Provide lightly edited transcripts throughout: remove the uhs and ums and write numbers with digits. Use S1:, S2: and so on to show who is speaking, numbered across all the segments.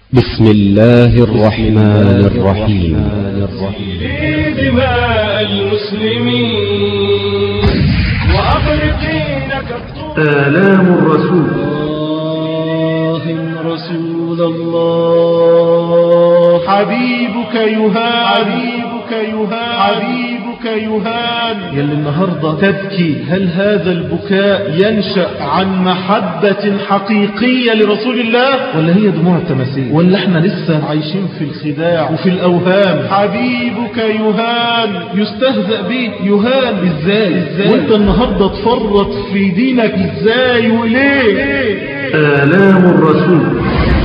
S1: بسم الله الرحمن الرحيم.
S2: دماء المسلمين وأغرقين
S3: آلام الرسول.
S2: رسول الله حبيبك يهان يلي النهاردة تبكي. هل هذا البكاء ينشأ عن محبة حقيقية لرسول الله، ولا هي دموع التماثيل، ولا احنا لسه عايشين في الخداع وفي الأوهام؟ حبيبك يهان، يستهزأ به. يهان ازاي وانت النهاردة تفرط في دينك ازاي وليه؟
S3: آلام الرسول.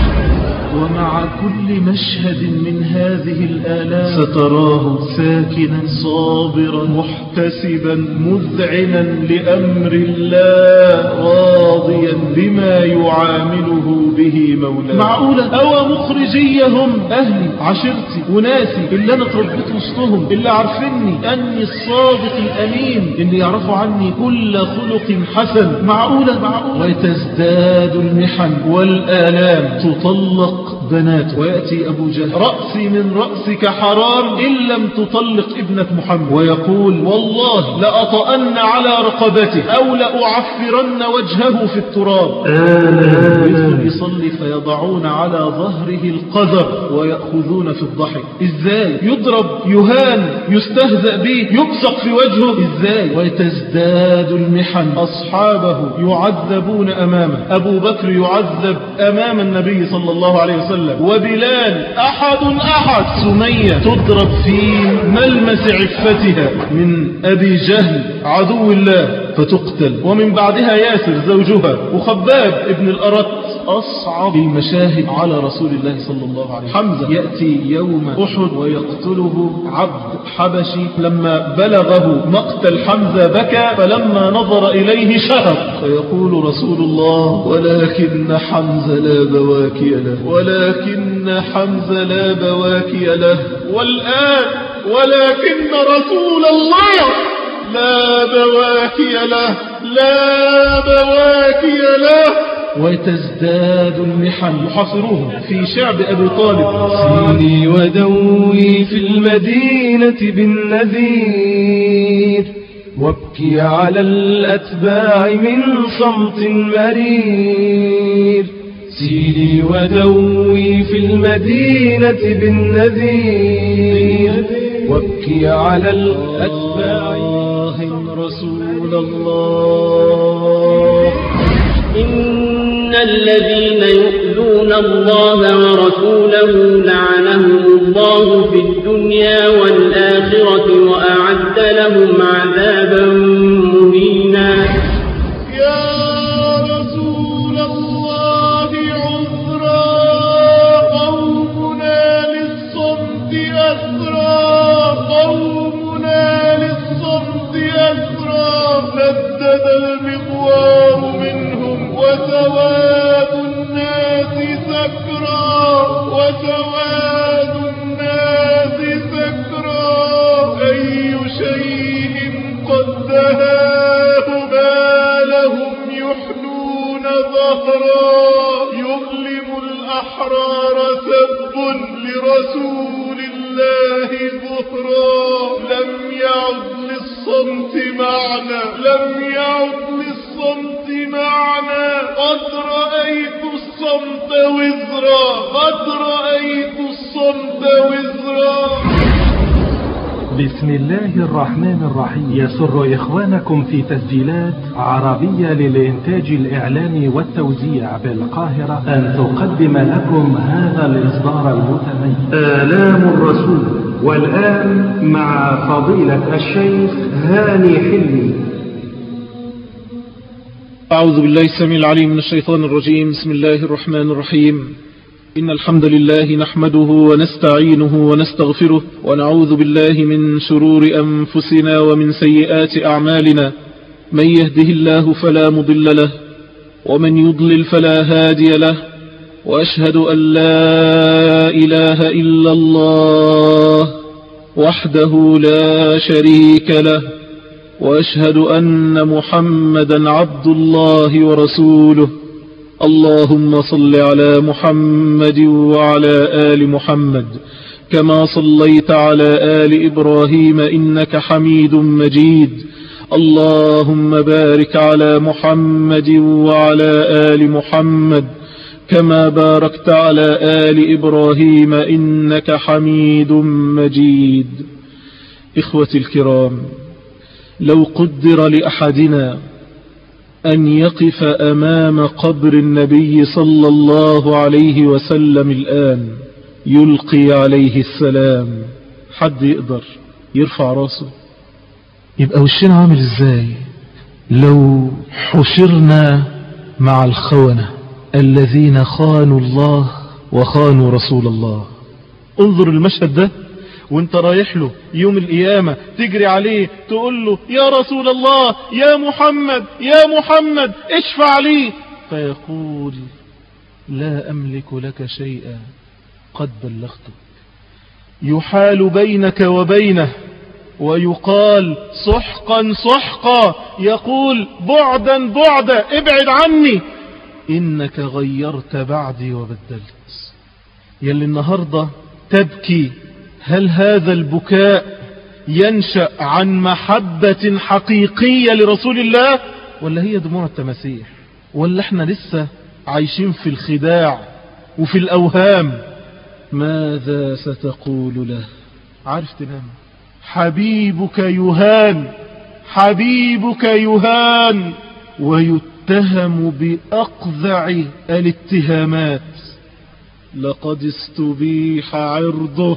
S2: ومع كل مشهد من هذه الآلام ستراه ساكنا صابرا محتسبا مذعنا لأمر الله راضيا بما يعامله به مولاه. معقولة أو مخرجيهم أهلي عشيرتي وناسي اللي أنا تربيت وسطهم، اللي عارفيني أني الصادق الأمين، اللي يعرفوا عني كل خلق حسن. معقولة وتزداد المحن والآلام، تطلق بنات ويأتي أبو جهل رأسي من رأسك حرام إن لم تطلق ابنة محمد، ويقول والله لأطأن على رقبته أو لأعفرن وجهه في التراب. يصلي فيضعون على ظهره القذر ويأخذون في الضحك. إزاي يضرب يهان يستهزأ به يبصق في وجهه؟ إزاي؟ وتزداد المحن، أصحابه يعذبون أمامه، أبو بكر يعذب أمام النبي صلى الله عليه وسلم، وبلال أحد سمية تضرب في ملمس عفتها من أبي جهل عدو الله فتقتل، ومن بعدها ياسر زوجها، وخباب ابن الأرت. أصعب المشاهد على رسول الله صلى الله عليه وسلم حمزة يأتي يوم أحد ويقتله عبد حبشي. لما بلغه مقتل حمزة بكى، فلما نظر إليه شهق، فيقول رسول الله ولكن حمزة لا بواكي له، ولكن حمزة لا بواكي له. والآن ولكن رسول الله لا بواكي له، لا بواكي له. وتزداد المحن، يحاصروهم في شعب أبي طالب.
S4: سيني ودوي في المدينة بالنذير، وابكي على الأتباع من صمت مرير. سيني ودوي في المدينة بالنذير، وابكي على الأتباع.
S2: رسول الله.
S5: إن الذين يؤذون الله ورسوله لعنهم الله في الدنيا والآخرة وأعد لهم عذابا مهينا.
S2: يا رسول الله عذرا، قومنا للصمت أسرى، قومنا للصمت أسرى. ندد المغوار منهم وسواد الناس سكرى، وسواد الناس سكرى. أي شيء قد دهاه ما لهم يحنون ظهرا. يؤلم الأحرار سب لرسول الله ظهرا. لم يعد للصمت معنى، لم يعد للصمت معنى. قد رأيت الصمت وزرا، قد رأيت الصمت وزرا.
S3: بسم الله الرحمن الرحيم. يسر إخوانكم في تسجيلات عربية للإنتاج الإعلامي والتوزيع بالقاهرة أن تقدم لكم هذا الإصدار المتميز آلام الرسول. والآن مع فضيلة الشيخ هاني حلمي.
S2: أعوذ بالله السميع العليم من الشيطان الرجيم. بسم الله الرحمن الرحيم. إن الحمد لله نحمده ونستعينه ونستغفره، ونعوذ بالله من شرور أنفسنا ومن سيئات أعمالنا. من يهده الله فلا مضل له، ومن يضلل فلا هادي له. وأشهد أن لا إله إلا الله وحده لا شريك له، وأشهد أن محمدا عبد الله ورسوله. اللهم صل على محمد وعلى آل محمد كما صليت على آل إبراهيم إنك حميد مجيد. اللهم بارك على محمد وعلى آل محمد كما باركت على آل إبراهيم إنك حميد مجيد. إخوتي الكرام، لو قدر لأحدنا أن يقف أمام قبر النبي صلى الله عليه وسلم الآن يلقي عليه السلام، حد يقدر يرفع راسه؟ يبقى وشنا عامل ازاي لو حشرنا مع الخونة الذين خانوا الله وخانوا رسول الله؟ انظر المشهد ده وانت رايح له يوم القيامة، تجري عليه تقول له يا رسول الله، يا محمد، يا محمد اشفع لي، فيقول لا أملك لك شيئا قد بلغتك. يحال بينك وبينه ويقال سحقا سحقا، يقول بعدا بعدا، ابعد عني، إنك غيرت بعدي وبدلت. يلي النهاردة تبكي، هل هذا البكاء ينشأ عن محبة حقيقية لرسول الله، ولا هي دموع التماسيح، ولا احنا لسه عايشين في الخداع وفي الأوهام؟ ماذا ستقول له؟ عارف تنام؟ حبيبك يهان، حبيبك يهان ويتهم بأقذع الاتهامات. لقد استبيح عرضه.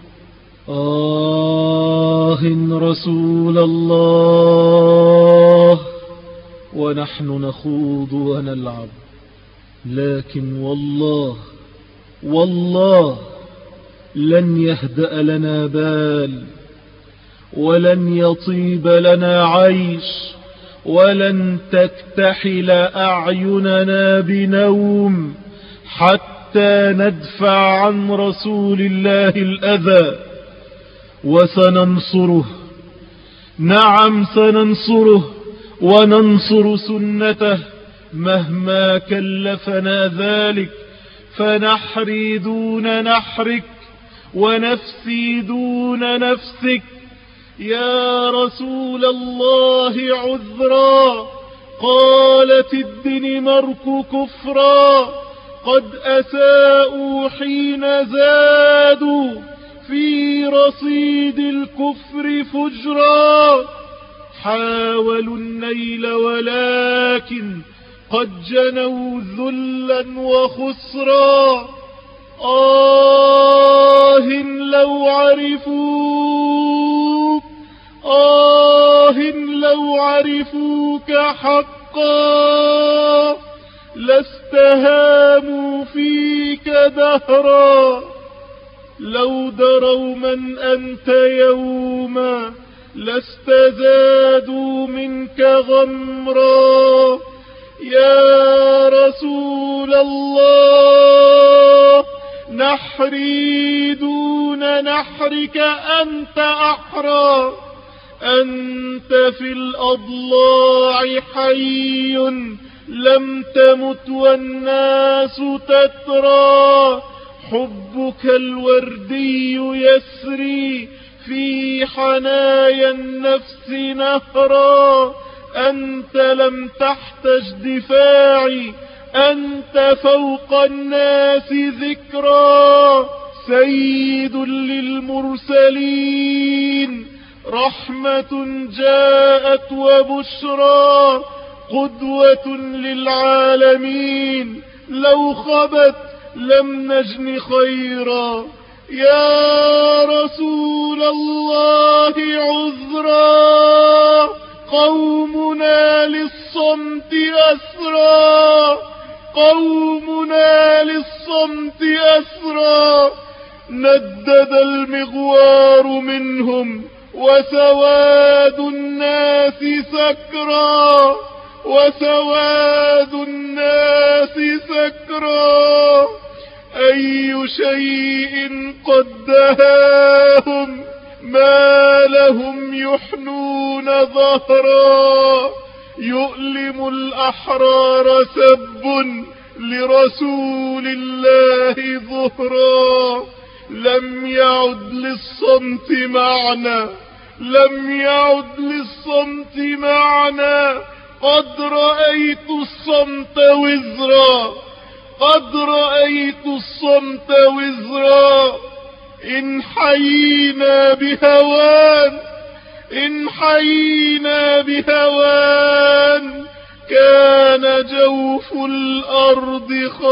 S2: رسول الله، ونحن نخوض ونلعب، لكن والله لن يهدأ لنا بال، ولن يطيب لنا عيش، ولن تكتحل أعيننا بنوم حتى ندفع عن رسول الله الأذى. وسننصره، نعم سننصره، وننصر سنته مهما كلفنا ذلك. فنحري دون نحرك، ونفسي دون نفسك. يا رسول الله عذرا، قالت الدنمارك كفرا، قد أساءوا حين زادوا في رصيد الكفر فجرا. حاولوا النيل ولكن قد جنوا ذلا وخسرا. لو عرفوك، لو عرفوك حقا لاستهاموا فيك دهرا. لو دروا من أنت يوما لاستزادوا منك غمرا. يا رسول الله، نحري دون نحرك، أنت أحرى. أنت في الأضلاع حي لم تمت والناس تترى. حبك الوردي يسري في حنايا النفس نهرا. أنت لم تحتج دفاعي، أنت فوق الناس ذكرا. سيد للمرسلين، رحمة جاءت وبشرى، قدوة للعالمين. لو خبت لم نجن خيرا. يا رسول الله عذرا، قومنا للصمت أسرى، قومنا للصمت أسرى. ندد المغوار منهم وسواد الناس سكرى، وسواد الناس سكرى. أي شيء قد دهاهم ما لهم يحنون ظهرا. يؤلم الأحرار سب لرسول الله ظهرا. لم يعد للصمت معنى، لم يعد للصمت معنى. قد رأيت الصمت وزرا، قد رأيت الصمت وزرا. إن حيينا بهوان، إن حيينا بهوان، كان جوف الأرض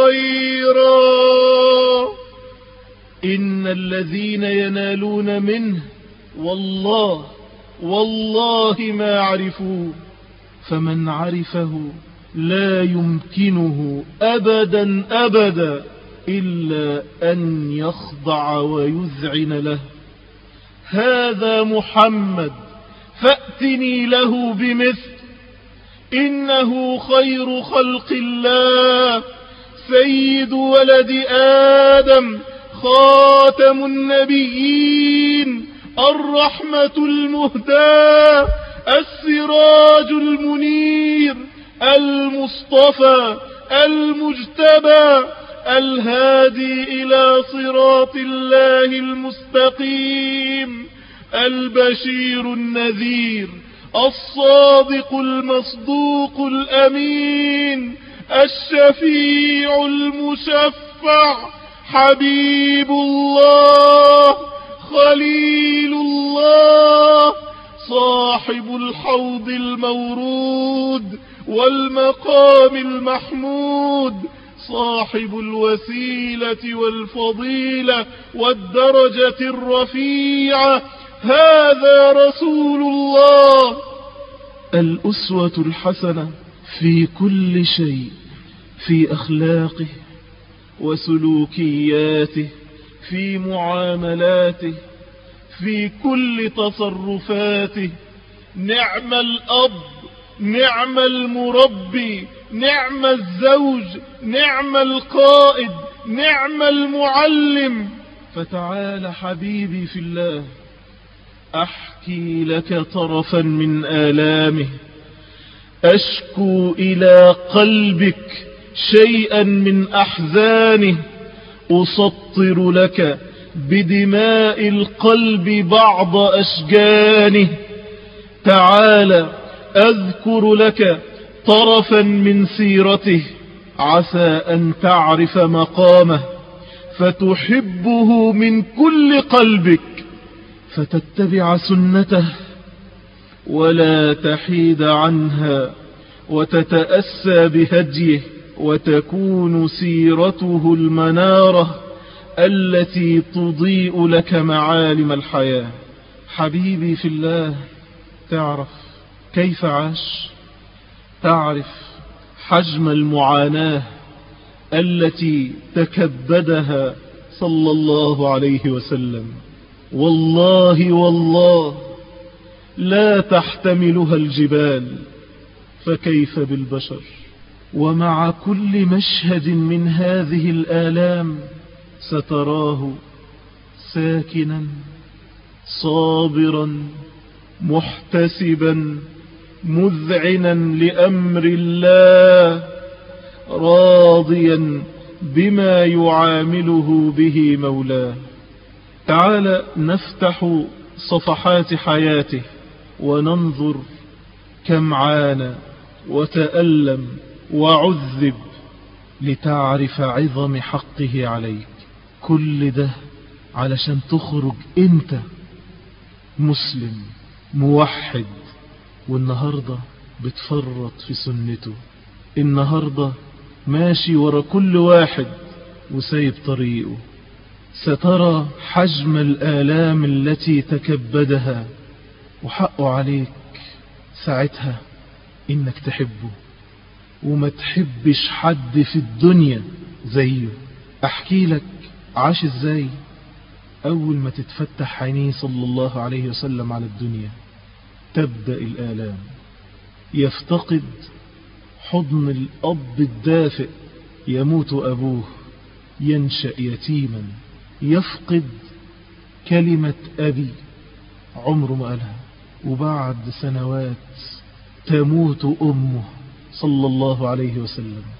S2: خيرا. إن الذين ينالون منه والله والله ما عرفوه، فمن عرفه لا يمكنه أبدا أبدا إلا أن يخضع ويذعن له. هذا محمد فأتني له بمثل، إنه خير خلق الله، سيد ولد آدم، خاتم النبيين، الرحمة المهداة، السراج المنير، المصطفى المجتبى، الهادي إلى صراط الله المستقيم، البشير النذير، الصادق المصدوق الأمين، الشفيع المشفع، حبيب الله، خليل الله، صاحب الحوض المورود والمقام المحمود، صاحب الوسيلة والفضيلة والدرجة الرفيعة. هذا رسول الله، الأسوة الحسنة في كل شيء، في أخلاقه وسلوكياته، في معاملاته، في كل تصرفاته. نعم الأب، نعم المربي، نعم الزوج، نعم القائد، نعم المعلم. فتعال حبيبي في الله، أحكي لك طرفا من آلامه، أشكو إلى قلبك شيئا من أحزانه، أسطر لك بدماء القلب بعض أشجانه. تعال أذكر لك طرفا من سيرته، عسى أن تعرف مقامه، فتحبه من كل قلبك، فتتبع سنته ولا تحيد عنها، وتتأسى بهديه، وتكون سيرته المنارة التي تضيء لك معالم الحياة. حبيبي في الله، تعرف كيف عاش، تعرف حجم المعاناة التي تكبدها صلى الله عليه وسلم. والله والله لا تحتملها الجبال، فكيف بالبشر؟ ومع كل مشهد من هذه الآلام ستراه ساكنا صابرا محتسبا مذعنا لأمر الله، راضيا بما يعامله به مولاه. تعال نفتح صفحات حياته وننظر كم عانى وتألم وعذب لتعرف عظم حقه عليك. كل ده علشان تخرج انت مسلم موحد، والنهاردة بتفرط في سنته، النهاردة ماشي ورا كل واحد وسايب طريقه. سترى حجم الآلام التي تكبدها، وحقه عليك ساعتها انك تحبه وما تحبش حد في الدنيا زيه. احكي لك عاش ازاي. اول ما تتفتح عينيه صلى الله عليه وسلم على الدنيا تبدأ الآلام، يفتقد حضن الأب الدافئ، يموت أبوه، ينشأ يتيما، يفقد كلمة أبي عمره ما قالها، وبعد سنوات تموت أمه صلى الله عليه وسلم،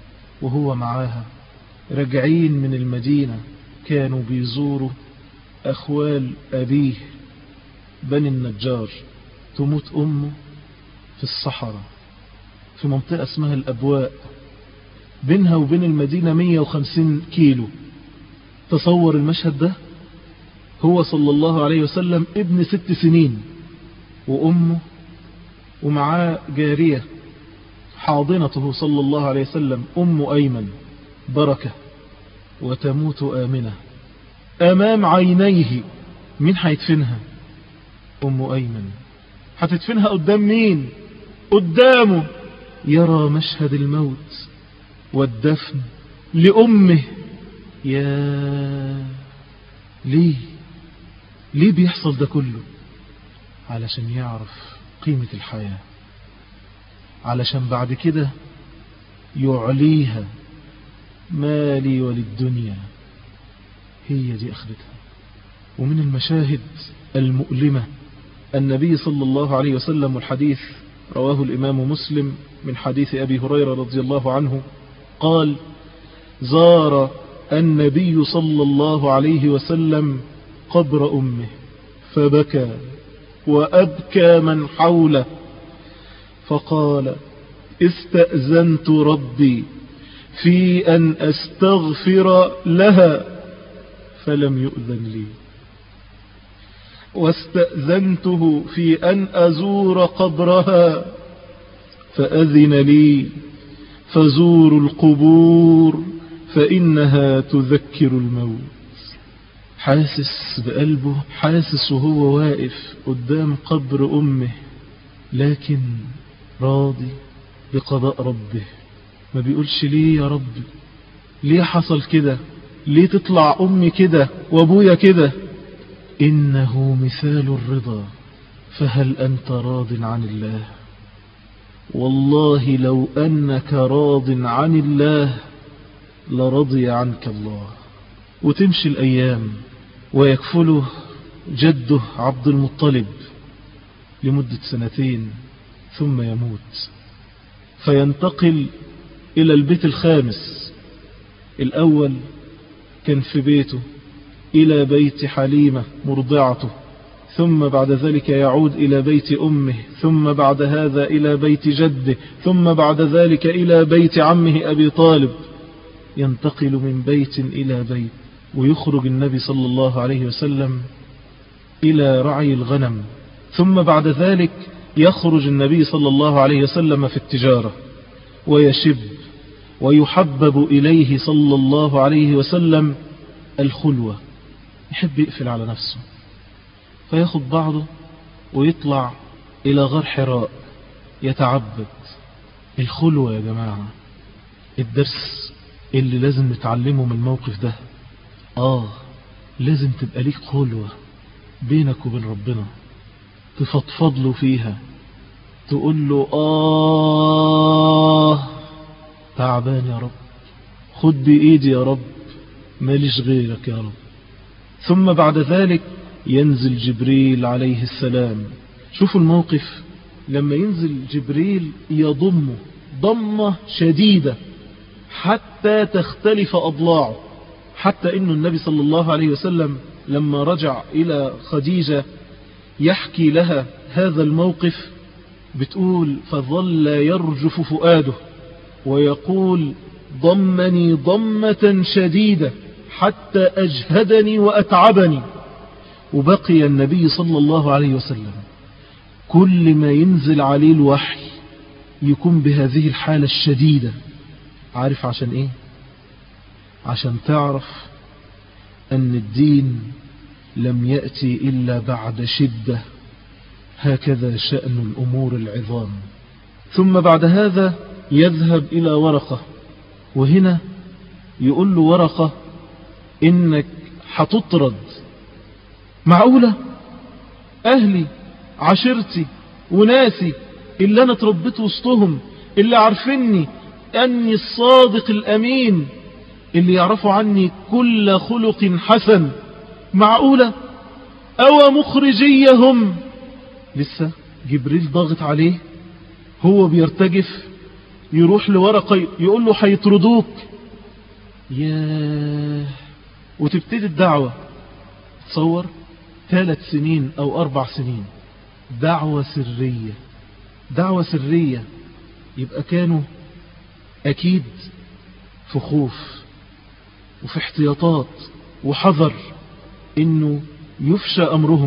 S2: وهو معاها راجعين من المدينة، كانوا بيزوروا أخوال أبيه بني النجار. تموت أمه في الصحراء في منطقة اسمها الأبواء، بينها وبين المدينة 150 كيلو. تصور المشهد ده، هو صلى الله عليه وسلم ابن 6 سنين، وأمه ومعاه جارية حاضنته صلى الله عليه وسلم أم أيمن بركة، وتموت آمنة أمام عينيه. مين هيدفنها؟ أم أيمن. هتدفنها قدام مين؟ قدامه. يرى مشهد الموت والدفن لأمه. يا ليه بيحصل ده كله؟ علشان يعرف قيمة الحياة، علشان بعد كده يعليها مالي وللدنيا، هي دي أخرتها. ومن المشاهد المؤلمة النبي صلى الله عليه وسلم، والحديث رواه الإمام مسلم من حديث أبي هريرة رضي الله عنه قال: زار النبي صلى الله عليه وسلم قبر أمه فبكى وأبكى من حوله، فقال: استأذنت ربي في أن أستغفر لها فلم يؤذن لي، واستأذنته في أن أزور قبرها فأذن لي، فزوروا القبور فإنها تذكر الموت. حاسس بقلبه، حاسس وهو واقف قدام قبر أمه، لكن راضي بقضاء ربه. ما بيقولش ليه يا رب، ليه حصل كده، ليه تطلع أمي كده وأبويا كده. إنه مثال الرضا، فهل أنت راض عن الله؟ والله لو أنك راض عن الله لرضي عنك الله. وتمشي الأيام ويكفله جده عبد المطلب لمدة 2 ثم يموت، فينتقل إلى البيت الخامس. الأول كان في بيته إلى بيت حليمة مرضعته، ثم بعد ذلك يعود إلى بيت أمه، ثم بعد هذا إلى بيت جده، ثم بعد ذلك إلى بيت عمه أبي طالب. ينتقل من بيت إلى بيت، ويخرج النبي صلى الله عليه وسلم إلى رعي الغنم، ثم بعد ذلك يخرج النبي صلى الله عليه وسلم في التجارة، ويشب ويحبب إليه صلى الله عليه وسلم الخلوة. يحب يقفل على نفسه، فياخد بعضه ويطلع إلى غار حراء يتعبد. الخلوة يا جماعة، الدرس اللي لازم نتعلمه من الموقف ده، لازم تبقى ليك خلوة بينك وبين ربنا، تفضفض له فيها، تقول له تعبان يا رب، خد بإيدي يا رب، ماليش غيرك يا رب. ثم بعد ذلك ينزل جبريل عليه السلام. شوفوا الموقف، لما ينزل جبريل يضمه ضمة شديدة حتى تختلف أضلاعه، حتى إنه النبي صلى الله عليه وسلم لما رجع إلى خديجة يحكي لها هذا الموقف، بتقول: فظل يرجف فؤاده ويقول: ضمني ضمة شديدة حتى أجهدني وأتعبني. وبقي النبي صلى الله عليه وسلم كل ما ينزل عليه الوحي يكون بهذه الحالة الشديدة. عارف عشان إيه؟ عشان تعرف أن الدين لم يأتي إلا بعد شدة، هكذا شأن الأمور العظام. ثم بعد هذا يذهب إلى ورقة، وهنا يقول له ورقة: إنك هتطرد. معقولة؟ أهلي عشيرتي وناسي اللي أنا تربيت وسطهم، اللي عارفيني أني الصادق الأمين، اللي يعرفوا عني كل خلق حسن، معقولة؟ أو مخرجيهم؟ لسه جبريل ضاغط عليه، هو بيرتجف، يروح لورقة يقول له هيطردوك. ياه. وتبتدي الدعوة. تصور 3 سنين أو 4 سنين دعوة سرية، دعوة سرية. يبقى كانوا أكيد في خوف وفي احتياطات وحذر إنه يفشى أمرهم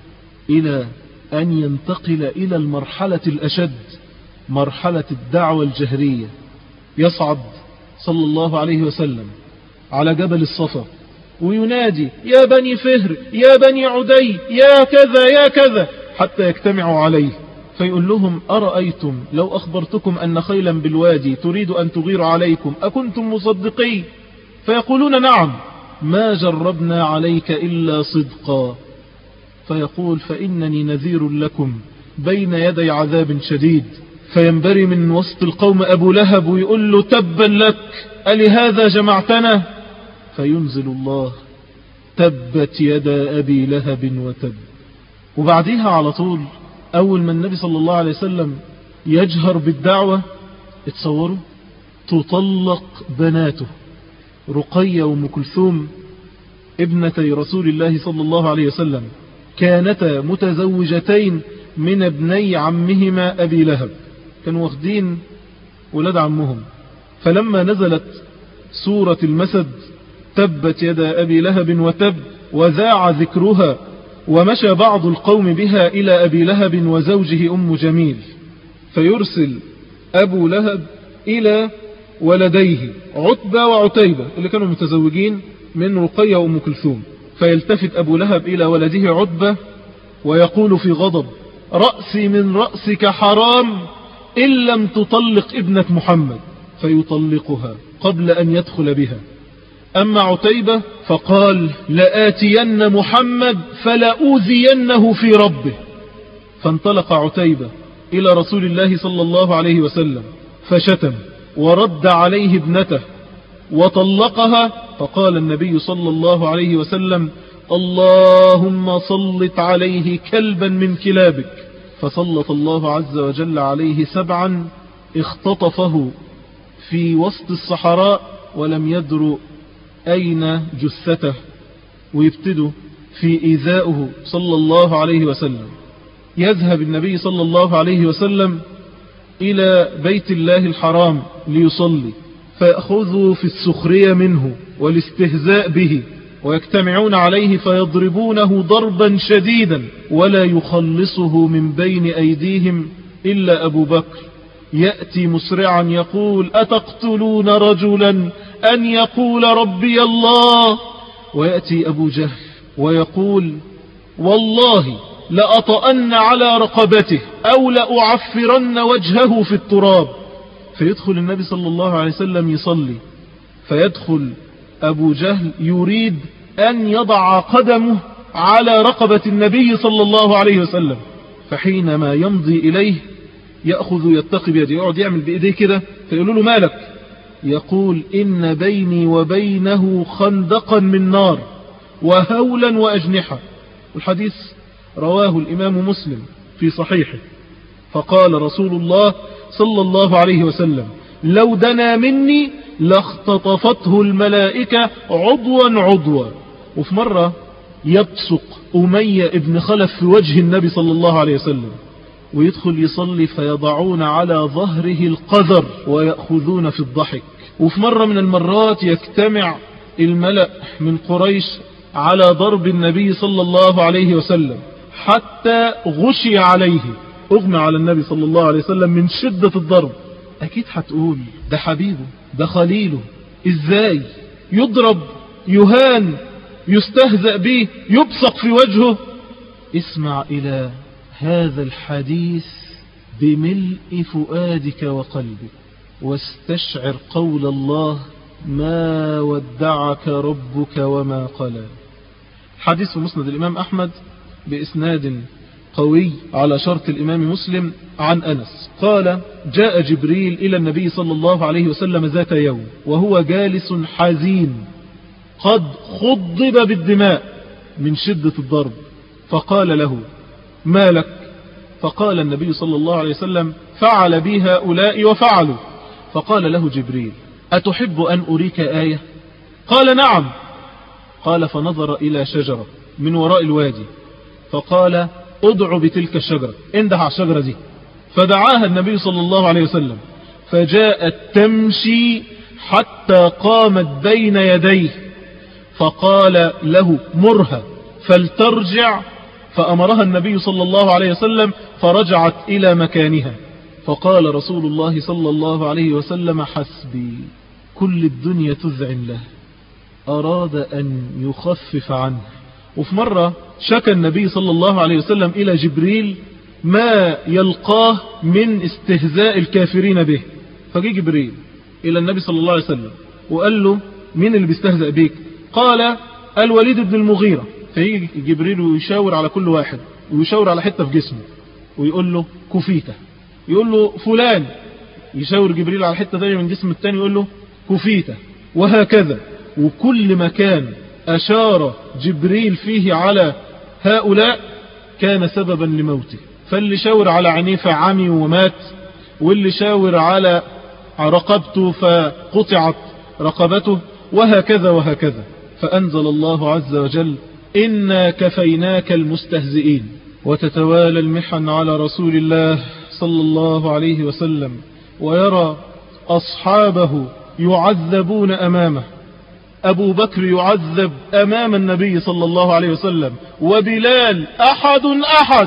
S2: إلى أن ينتقل إلى المرحلة الأشد، مرحلة الدعوة الجهرية. يصعد صلى الله عليه وسلم على جبل الصفا وينادي يا بني فهر يا بني عدي يا كذا يا كذا، حتى يجتمعوا عليه فيقول لهم أرأيتم لو أخبرتكم أن خيلا بالوادي تريد أن تغير عليكم أكنتم مصدقين؟ فيقولون نعم، ما جربنا عليك إلا صدقا. فيقول فإنني نذير لكم بين يدي عذاب شديد. فينبري من وسط القوم أبو لهب ويقول له تبا لك ألهذا جمعتنا؟ فينزل الله تبت يدا أبي لهب وتب. وبعديها على طول أول ما النبي صلى الله عليه وسلم يجهر بالدعوة، اتصوروا تطلق بناته رقية وأم كلثوم ابنتي رسول الله صلى الله عليه وسلم، كانتا متزوجتين من ابني عمهما أبي لهب، كانوا واخدين ولاد عمهم. فلما نزلت سورة المسد تبت يدا أبي لهب وتب وذاع ذكرها ومشى بعض القوم بها إلى أبي لهب وزوجه أم جميل، فيرسل أبو لهب إلى ولديه عتبة وعتيبة اللي كانوا متزوجين من رقية وأم كلثوم. فيلتفت أبو لهب إلى ولده عتبة ويقول في غضب رأسي من رأسك حرام إن لم تطلق ابنة محمد، فيطلقها قبل أن يدخل بها. أما عتيبة فقال لآتين محمد فلأوذينه في ربه. فانطلق عتيبة إلى رسول الله صلى الله عليه وسلم فشتم ورد عليه ابنته وطلقها. فقال النبي صلى الله عليه وسلم اللهم صلت عليه كلبا من كلابك. فسلط الله عز وجل عليه 7 اختطفه في وسط الصحراء ولم يدروا أين جثته، ويبتدوا في إيذائه صلى الله عليه وسلم. يذهب النبي صلى الله عليه وسلم إلى بيت الله الحرام ليصلي، فيأخذوا في السخرية منه والاستهزاء به ويجتمعون عليه فيضربونه ضربا شديدا ولا يخلصه من بين أيديهم إلا أبو بكر يأتي مسرعا يقول أتقتلون رجلا أن يقول ربي الله؟ ويأتي أبو جهل ويقول والله لأطأن على رقبته أو لأعفرن وجهه في التراب. فيدخل النبي صلى الله عليه وسلم يصلي، فيدخل أبو جهل يريد أن يضع قدمه على رقبة النبي صلى الله عليه وسلم، فحينما يمضي إليه يأخذ يتقي بيده، يقعد يعمل بإيديه كده، فيقول له مالك؟ يقول إن بيني وبينه خندقا من نار وهولا وأجنحة. والحديث رواه الإمام مسلم في صحيحه. فقال رسول الله صلى الله عليه وسلم لو دنا مني لاختطفته الملائكة عضوا عضوا. وفي مرة يبصق أمية ابن خلف في وجه النبي صلى الله عليه وسلم ويدخل يصلي فيضعون على ظهره القذر ويأخذون في الضحك. وفي مرة من المرات يجتمع الملأ من قريش على ضرب النبي صلى الله عليه وسلم حتى غشي عليه، أغمى على النبي صلى الله عليه وسلم من شدة الضرب. أكيد هتقول ده حبيبه ده خليله، إزاي يضرب يهان يستهزأ به يبصق في وجهه؟ اسمع إلى هذا الحديث بملء فؤادك وقلبك واستشعر قول الله ما ودعك ربك وما قلى. حديث في مسند الإمام أحمد بإسناد قوي على شرط الإمام مسلم عن أنس قال جاء جبريل إلى النبي صلى الله عليه وسلم ذات يوم وهو جالس حزين قد خضب بالدماء من شدة الضرب، فقال له ما لك؟ فقال النبي صلى الله عليه وسلم فعل بي هؤلاء وفعلوا، فقال له جبريل: أتحب أن أريك آية؟ قال: نعم. قال: فنظر إلى شجرة من وراء الوادي فقال: ادع بتلك الشجرة، انده على الشجرة دي. فدعاها النبي صلى الله عليه وسلم، فجاءت تمشي حتى قامت بين يديه، فقال له: مرها فلترجع. فأمرها النبي صلى الله عليه وسلم فرجعت إلى مكانها. فقال رسول الله صلى الله عليه وسلم: حسبي، كل الدنيا تذعن له. أراد أن يخفف عنه. وفي مرة شكى النبي صلى الله عليه وسلم إلى جبريل ما يلقاه من استهزاء الكافرين به. فجي جبريل إلى النبي صلى الله عليه وسلم وقال له: مين اللي بيستهزأ بيك؟ قال: الوليد بن المغيرة. فيجي جبريل ويشاور على كل واحد ويشاور على حتة في جسمه ويقول له: كفيته. يقول له: فلان. يشاور جبريل على حتة ثانية من جسم الثاني يقول له: كفيته. وهكذا. وكل مكان أشار جبريل فيه على هؤلاء كان سببا لموته. فاللي شاور على عينيه فعمي ومات، واللي شاور على رقبته فقطعت رقبته، وهكذا وهكذا. فأنزل الله عز وجل: إنا كفيناك المستهزئين. وتتوالى المحن على رسول الله صلى الله عليه وسلم، ويرى أصحابه يعذبون أمامه. أبو بكر يعذب أمام النبي صلى الله عليه وسلم، وبلال أحد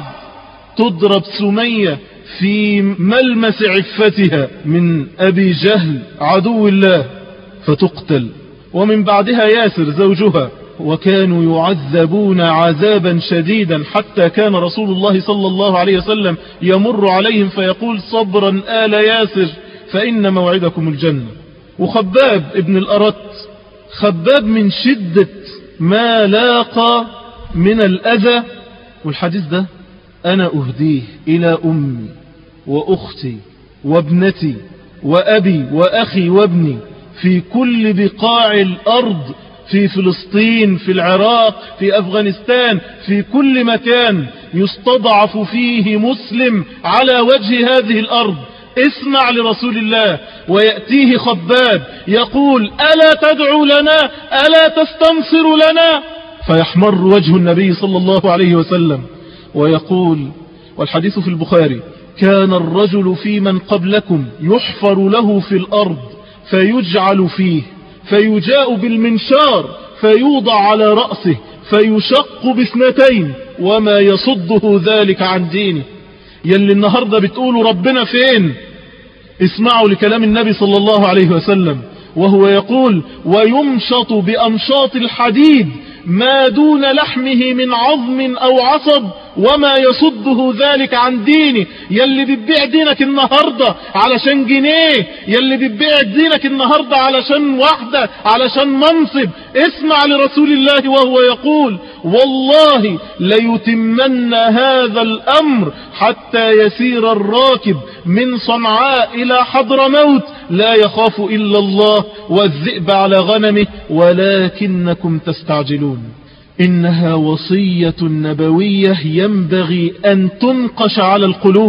S2: تضرب سمية في ملمس عفتها من أبي جهل عدو الله فتقتل، ومن بعدها ياسر زوجها. وكانوا يعذبون عذابا شديدا حتى كان رسول الله صلى الله عليه وسلم يمر عليهم فيقول: صبرا آل ياسر فإن موعدكم الجنة. وخباب ابن الأرت، خباب من شدة ما لاقى من الأذى، والحديث ده أنا أهديه إلى أمي وأختي وابنتي وأبي وأخي وابني في كل بقاع الأرض، في فلسطين، في العراق، في أفغانستان، في كل مكان يستضعف فيه مسلم على وجه هذه الأرض. اسمع لرسول الله ويأتيه خباب يقول: ألا تدعو لنا؟ ألا تستنصر لنا؟ فيحمر وجه النبي صلى الله عليه وسلم ويقول، والحديث في البخاري: كان الرجل في من قبلكم يحفر له في الأرض فيجعل فيه، فيجاء بالمنشار فيوضع على رأسه فيشق باثنتين، وما يصده ذلك عن دينه. يلي النهاردة بتقولوا ربنا فين؟ اسمعوا لكلام النبي صلى الله عليه وسلم وهو يقول: ويمشط بأمشاط الحديد ما دون لحمه من عظم أو عصب، وما يصده ذلك عن دينه. يلي بتبيع دينك النهاردة علشان جنيه، يلي بتبيع دينك النهاردة علشان وحدة، علشان منصب، اسمع لرسول الله وهو يقول: والله ليتمن هذا الأمر حتى يسير الراكب من صنعاء إلى حضرموت لا يخاف إلا الله والذئب على غنمه ولكنكم تستعجلون. إنها وصية نبوية ينبغي أن تنقش على القلوب،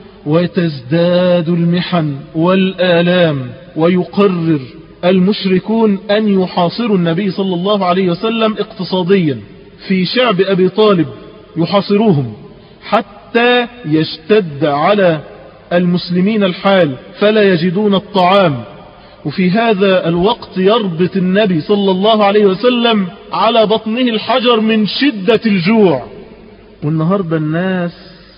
S2: وتزداد المحن والآلام، ويقرر المشركون أن يحاصروا النبي صلى الله عليه وسلم اقتصاديا في شعب أبي طالب، يحاصروهم حتى يشتد على المسلمين الحال فلا يجدون الطعام. وفي هذا الوقت يربط النبي صلى الله عليه وسلم على بطنه الحجر من شدة الجوع. والنهاردة الناس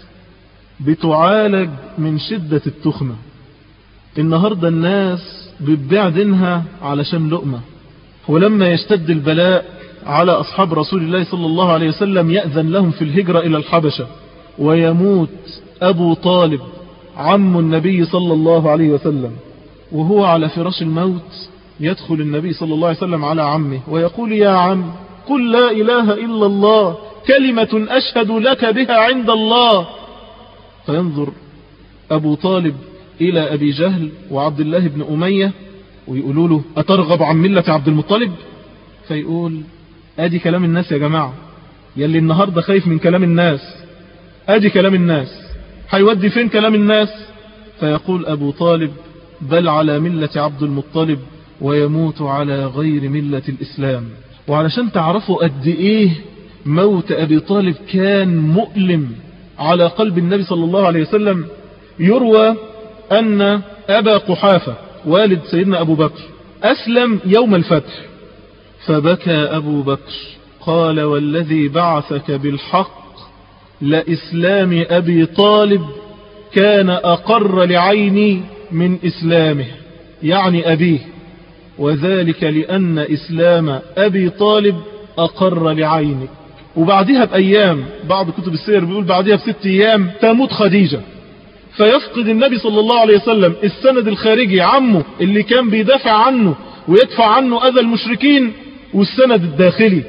S2: بتعالج من شدة التخمة. النهاردة الناس بتبيع دينها علشان لقمة. ولما يشتد البلاء على أصحاب رسول الله صلى الله عليه وسلم يأذن لهم في الهجرة إلى الحبشة، ويموت أبو طالب عم النبي صلى الله عليه وسلم، وهو على فراش الموت يدخل النبي صلى الله عليه وسلم على عمه ويقول: يا عم، قل لا إله إلا الله، كلمة أشهد لك بها عند الله. فينظر أبو طالب إلى أبي جهل وعبد الله بن أمية ويقولوا له: أترغب عن ملة عبد المطلب؟ فيقول: أدي كلام الناس يا جماعة، يلي النهاردة خايف من كلام الناس، أدي كلام الناس، هيودي فين كلام الناس؟ فيقول أبو طالب: بل على ملة عبد المطلب ويموت على غير ملة الإسلام. وعلشان تعرفوا قد إيه موت أبي طالب كان مؤلم على قلب النبي صلى الله عليه وسلم، يروى أن أبا قحافة والد سيدنا أبو بكر أسلم يوم الفتح، فبكى أبو بكر قال والذي بعثك بالحق لإسلام أبي طالب كان أقر لعيني من إسلامه، يعني أبيه، وذلك لأن إسلام أبي طالب أقر لعينك. وبعدها بأيام، بعض كتب السير بيقول بعدها ب6 أيام تموت خديجة، فيفقد النبي صلى الله عليه وسلم السند الخارجي عمه اللي كان بيدافع عنه ويدفع عنه أذى المشركين، والسند الداخلي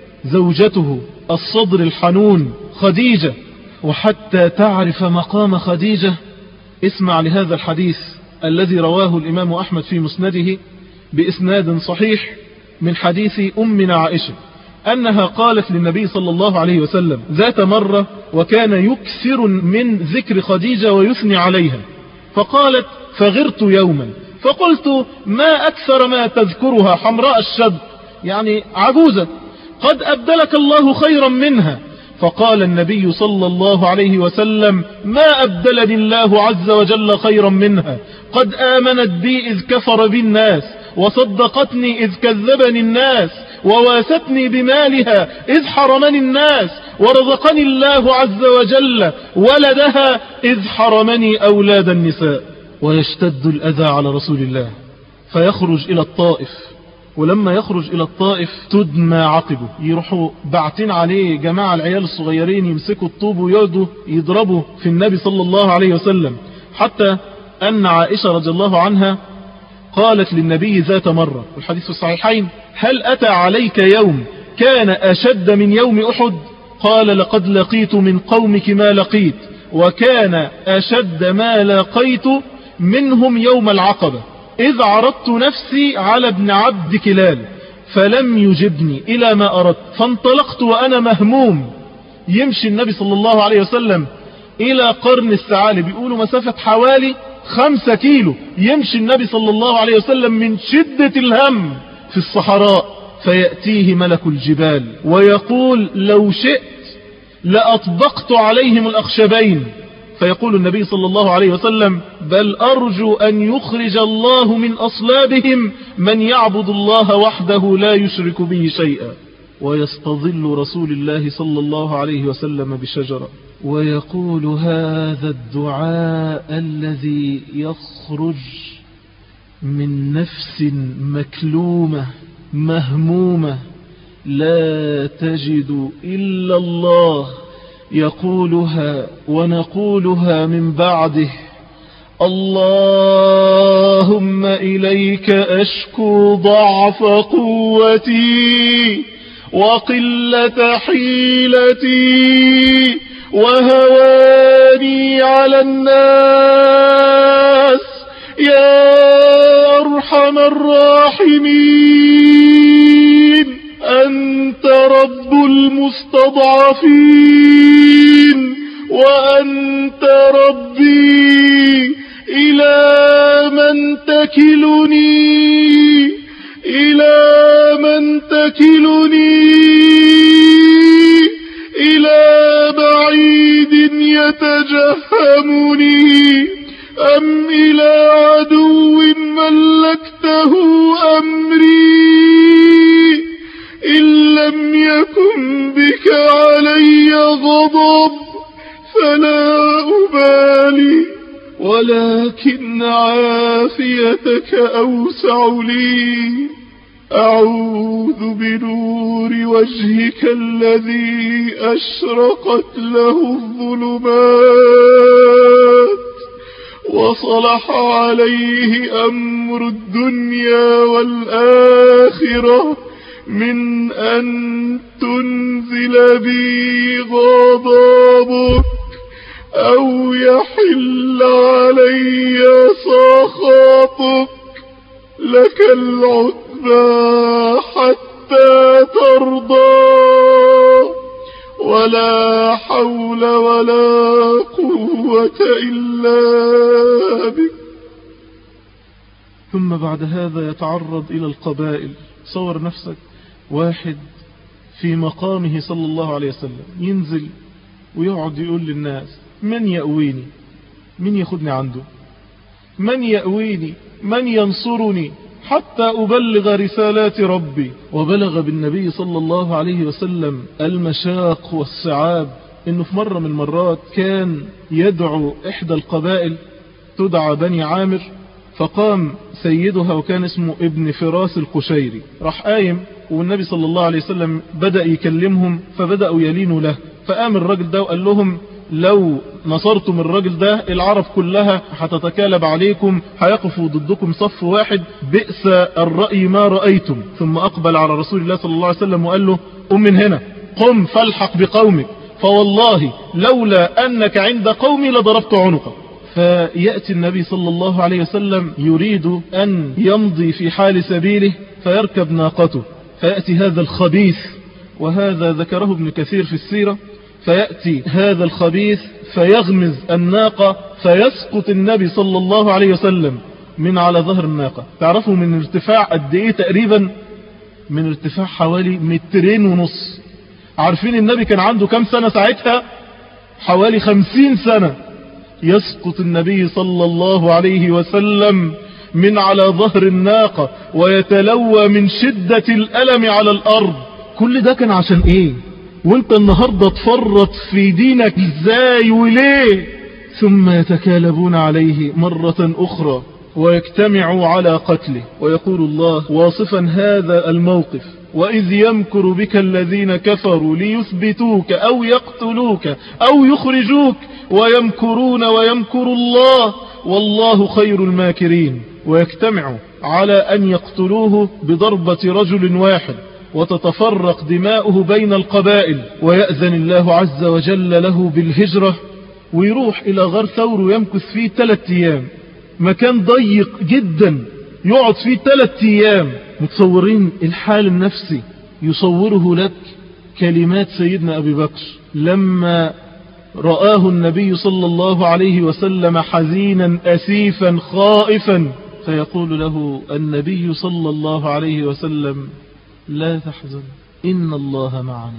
S2: زوجته الصدر الحنون خديجة. وحتى تعرف مقام خديجة اسمع لهذا الحديث الذي رواه الإمام أحمد في مسنده بإسناد صحيح من حديث أمنا عائشة أنها قالت للنبي صلى الله عليه وسلم ذات مرة وكان يكثر من ذكر خديجة ويثني عليها، فقالت فغرت يوما فقلت ما أكثر ما تذكرها حمراء الشد، يعني عجوزة، قد أبدلك الله خيرا منها. فقال النبي صلى الله عليه وسلم ما أبدلني الله عز وجل خيرا منها، قد آمنت بي إذ كفر بي الناس، وصدقتني إذ كذبني الناس، وواستني بمالها إذ حرمني الناس، ورزقني الله عز وجل ولدها إذ حرمني أولاد النساء. ويشتد الأذى على رسول الله فيخرج إلى الطائف، ولما يخرج إلى الطائف تدمى عقبه، يروحوا باعتين عليه جماعة العيال الصغيرين يمسكوا الطوب ويقعدوا يضربوا في النبي صلى الله عليه وسلم، حتى أن عائشة رضي الله عنها قالت للنبي ذات مرة والحديث في الصحيحين هل أتى عليك يوم كان أشد من يوم أحد؟ قال لقد لقيت من قومك ما لقيت، وكان أشد ما لقيت منهم يوم العقبة إذ عرضت نفسي على ابن عبد كلال فلم يجبني إلى ما أردت، فانطلقت وأنا مهموم. يمشي النبي صلى الله عليه وسلم إلى قرن الثعالب، بيقولوا مسافة حوالي 5 كيلو، يمشي النبي صلى الله عليه وسلم من شدة الهم في الصحراء، فيأتيه ملك الجبال ويقول لو شئت لأطبقت عليهم الأخشبين، فيقول النبي صلى الله عليه وسلم بل أرجو أن يخرج الله من أصلابهم من يعبد الله وحده لا يشرك به شيئا. ويستظل رسول الله صلى الله عليه وسلم بشجرة ويقول هذا الدعاء الذي يخرج من نفس مكلومة مهمومة لا تجد إلا الله، يقولها ونقولها من بعده اللهم إليك أشكو ضعف قوتي وقلة حيلتي وهواني على الناس يا أرحم الراحمين، أنت رب المستضعفين وأنت ربي، إلى من تكلني إلى من تكلني، إلى بعيد يتجهمني أم إلى عدو ملكته أمري، إن لم يكن بك علي غضب فلا أبالي، ولكن عافيتك أوسع لي، أعوذ بنور وجهك الذي أشرقت له الظلمات وصلح عليه أمر الدنيا والآخرة، من أن تنزل بي غضبك أو يحل علي سخطك، لك العتبى حتى ترضى، ولا حول ولا قوة إلا بك. ثم بعد هذا يتعرض إلى القبائل. صور نفسك واحد في مقامه صلى الله عليه وسلم ينزل ويقعد يقول للناس من يأويني، من ياخدني عنده، من يأويني، من ينصرني حتى أبلغ رسالات ربي. وبلغ بالنبي صلى الله عليه وسلم المشاق والصعاب، إنه في مرة من المرات كان يدعو إحدى القبائل تدعى بني عامر، فقام سيدها وكان اسمه ابن فراس القشيري، راح قايم والنبي صلى الله عليه وسلم بدأ يكلمهم فبدأوا يلينوا له، فقام الرجل ده وقال لهم لو نصرتم الرجل ده العرب كلها هتتكالب عليكم، هيقفوا ضدكم صف واحد، بئس الرأي ما رأيتم. ثم أقبل على رسول الله صلى الله عليه وسلم وقال له قم من هنا، قم فالحق بقومك، فوالله لولا أنك عند قومي لضربت عنقك. فيأتي النبي صلى الله عليه وسلم يريد أن يمضي في حال سبيله فيركب ناقته، فيأتي هذا الخبيث، وهذا ذكره ابن كثير في السيرة، فيأتي هذا الخبيث فيغمز الناقة فيسقط النبي صلى الله عليه وسلم من على ظهر الناقة. تعرفوا من ارتفاع قد ايه تقريبا؟ من ارتفاع حوالي 2.5 متر. عارفين النبي كان عنده كم سنة ساعتها؟ حوالي 50 سنة. يسقط النبي صلى الله عليه وسلم من على ظهر الناقة ويتلوى من شدة الألم على الأرض. كل ده كان عشان ايه؟ وانت النهاردة تفرط في دينك ازاي وليه؟ ثم يتكالبون عليه مرة أخرى ويجتمعوا على قتله. ويقول الله واصفا هذا الموقف وإذ يمكر بك الذين كفروا ليثبتوك أو يقتلوك أو يخرجوك ويمكرون ويمكر الله والله خير الماكرين. ويجتمعوا على أن يقتلوه بضربة رجل واحد وتتفرق دماؤه بين القبائل، ويأذن الله عز وجل له بالهجرة ويروح إلى غار ثور ويمكث فيه 3 أيام، مكان ضيق جدا يقعد فيه 3 أيام. متصورين الحال النفسي؟ يصوره لك كلمات سيدنا أبي بكر لما رآه النبي صلى الله عليه وسلم حزينا أسيفا خائفا، فيقول له النبي صلى الله عليه وسلم لا تحزن إن الله معنا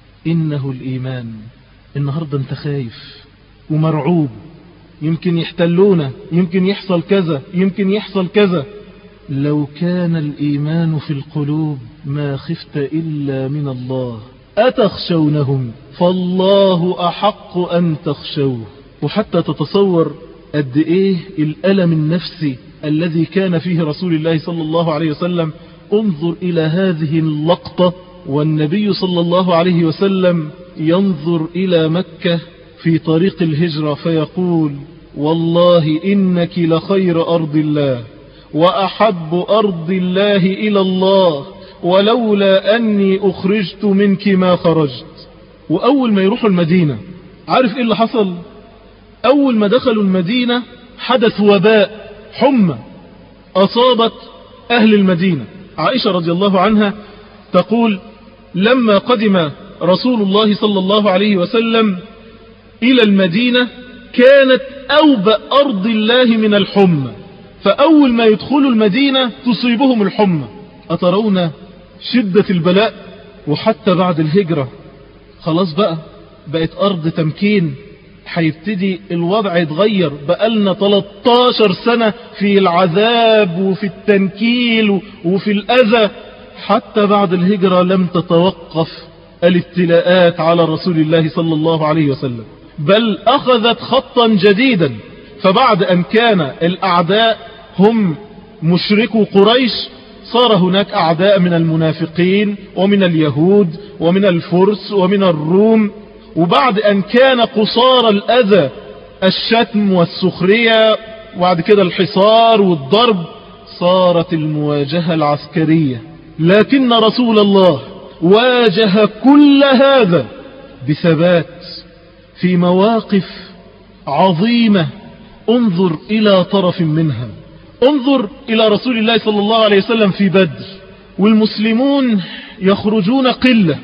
S2: إنه الإيمان. النهاردة انت خايف ومرعوب، يمكن يحتلونا، يمكن يحصل كذا، يمكن يحصل كذا. لو كان الإيمان في القلوب ما خفت إلا من الله. أتخشونهم فالله أحق أن تخشوه. وحتى تتصور قد إيه الألم النفسي الذي كان فيه رسول الله صلى الله عليه وسلم. انظر إلى هذه اللقطة والنبي صلى الله عليه وسلم ينظر إلى مكة في طريق الهجرة فيقول والله إنك لخير أرض الله وأحب أرض الله إلى الله ولولا أني أخرجت منك ما خرجت. وأول ما يروحوا المدينة عارف إيه اللي حصل؟ أول ما دخلوا المدينة حدث وباء حمى أصابت أهل المدينة. عائشة رضي الله عنها تقول لما قدم رسول الله صلى الله عليه وسلم إلى المدينة كانت أوبأ أرض الله من الحمى، فأول ما يدخلوا المدينة تصيبهم الحمى. أترون شدة البلاء؟ وحتى بعد الهجرة خلاص بقت أرض تمكين، هيبتدي الوضع يتغير. بقالنا 13 سنة في العذاب وفي التنكيل وفي الأذى. حتى بعد الهجرة لم تتوقف الابتلاءات على رسول الله صلى الله عليه وسلم، بل أخذت خطا جديدا. فبعد أن كان الأعداء هم مشركو قريش صار هناك أعداء من المنافقين ومن اليهود ومن الفرس ومن الروم. وبعد أن كان قصار الأذى الشتم والسخرية وبعد كده الحصار والضرب صارت المواجهة العسكرية. لكن رسول الله واجه كل هذا بثبات في مواقف عظيمة. انظر إلى طرف منها، انظر إلى رسول الله صلى الله عليه وسلم في بدر والمسلمون يخرجون قلة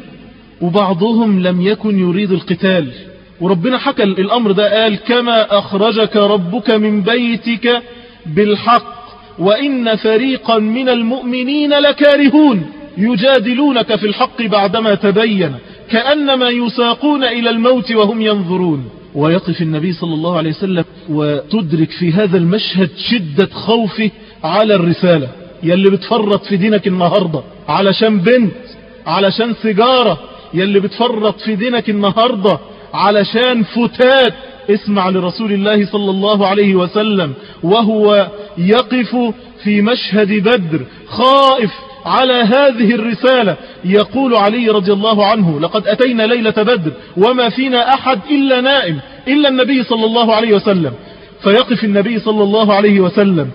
S2: وبعضهم لم يكن يريد القتال، وربنا حكى الأمر ده قال كما أخرجك ربك من بيتك بالحق وإن فريقا من المؤمنين لكارهون يجادلونك في الحق بعدما تبين كأنما يساقون إلى الموت وهم ينظرون. ويقف النبي صلى الله عليه وسلم وتدرك في هذا المشهد شدة خوفه على الرسالة. يلي بتفرط في دينك النهاردة علشان بنت، علشان سيجارة، يلي بتفرط في دينك النهاردة علشان فتات، اسمع لرسول الله صلى الله عليه وسلم وهو يقف في مشهد بدر خائف على هذه الرسالة. يقول علي رضي الله عنه: لقد أتينا ليلة بدر وما فينا أحد إلا نائم إلا النبي صلى الله عليه وسلم. فيقف النبي صلى الله عليه وسلم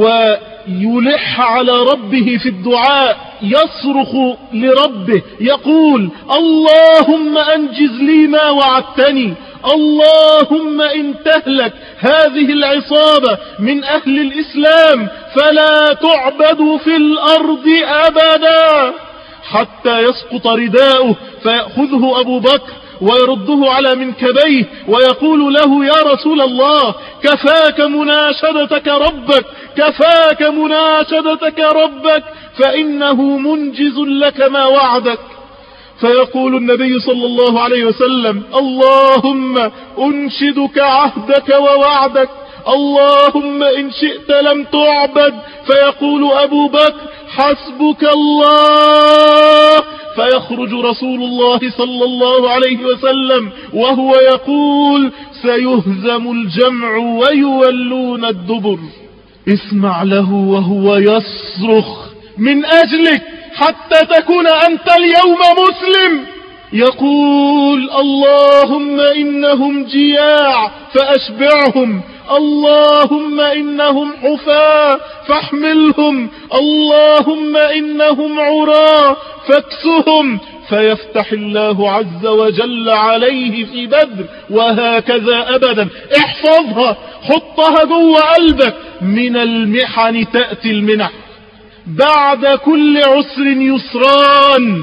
S2: ويلح على ربه في الدعاء، يصرخ لربه يقول: اللهم أنجز لي ما وعدتني، اللهم إن تهلك هذه العصابة من أهل الإسلام فلا تعبد في الأرض أبدا، حتى يسقط رداؤه فيأخذه أبو بكر ويرده على منكبيه ويقول له: يا رسول الله كفاك مناشدتك ربك، كفاك مناشدتك ربك، فإنه منجز لك ما وعدك. فيقول النبي صلى الله عليه وسلم: اللهم أنشدك عهدك ووعدك، اللهم إن شئت لم تعبد. فيقول أبو بكر: حسبك الله. فيخرج رسول الله صلى الله عليه وسلم وهو يقول: سيهزم الجمع ويولون الدبر. اسمع له وهو يصرخ من أجلك حتى تكون أنت اليوم مسلم، يقول: اللهم إنهم جياع فأشبعهم، اللهم إنهم حفاة فاحملهم، اللهم إنهم عراة فاكسهم. فيفتح الله عز وجل عليه في بدر. وهكذا أبدا، احفظها، حطها جوه قلبك. من المحن تأتي المنح، بعد كل عسر يسران،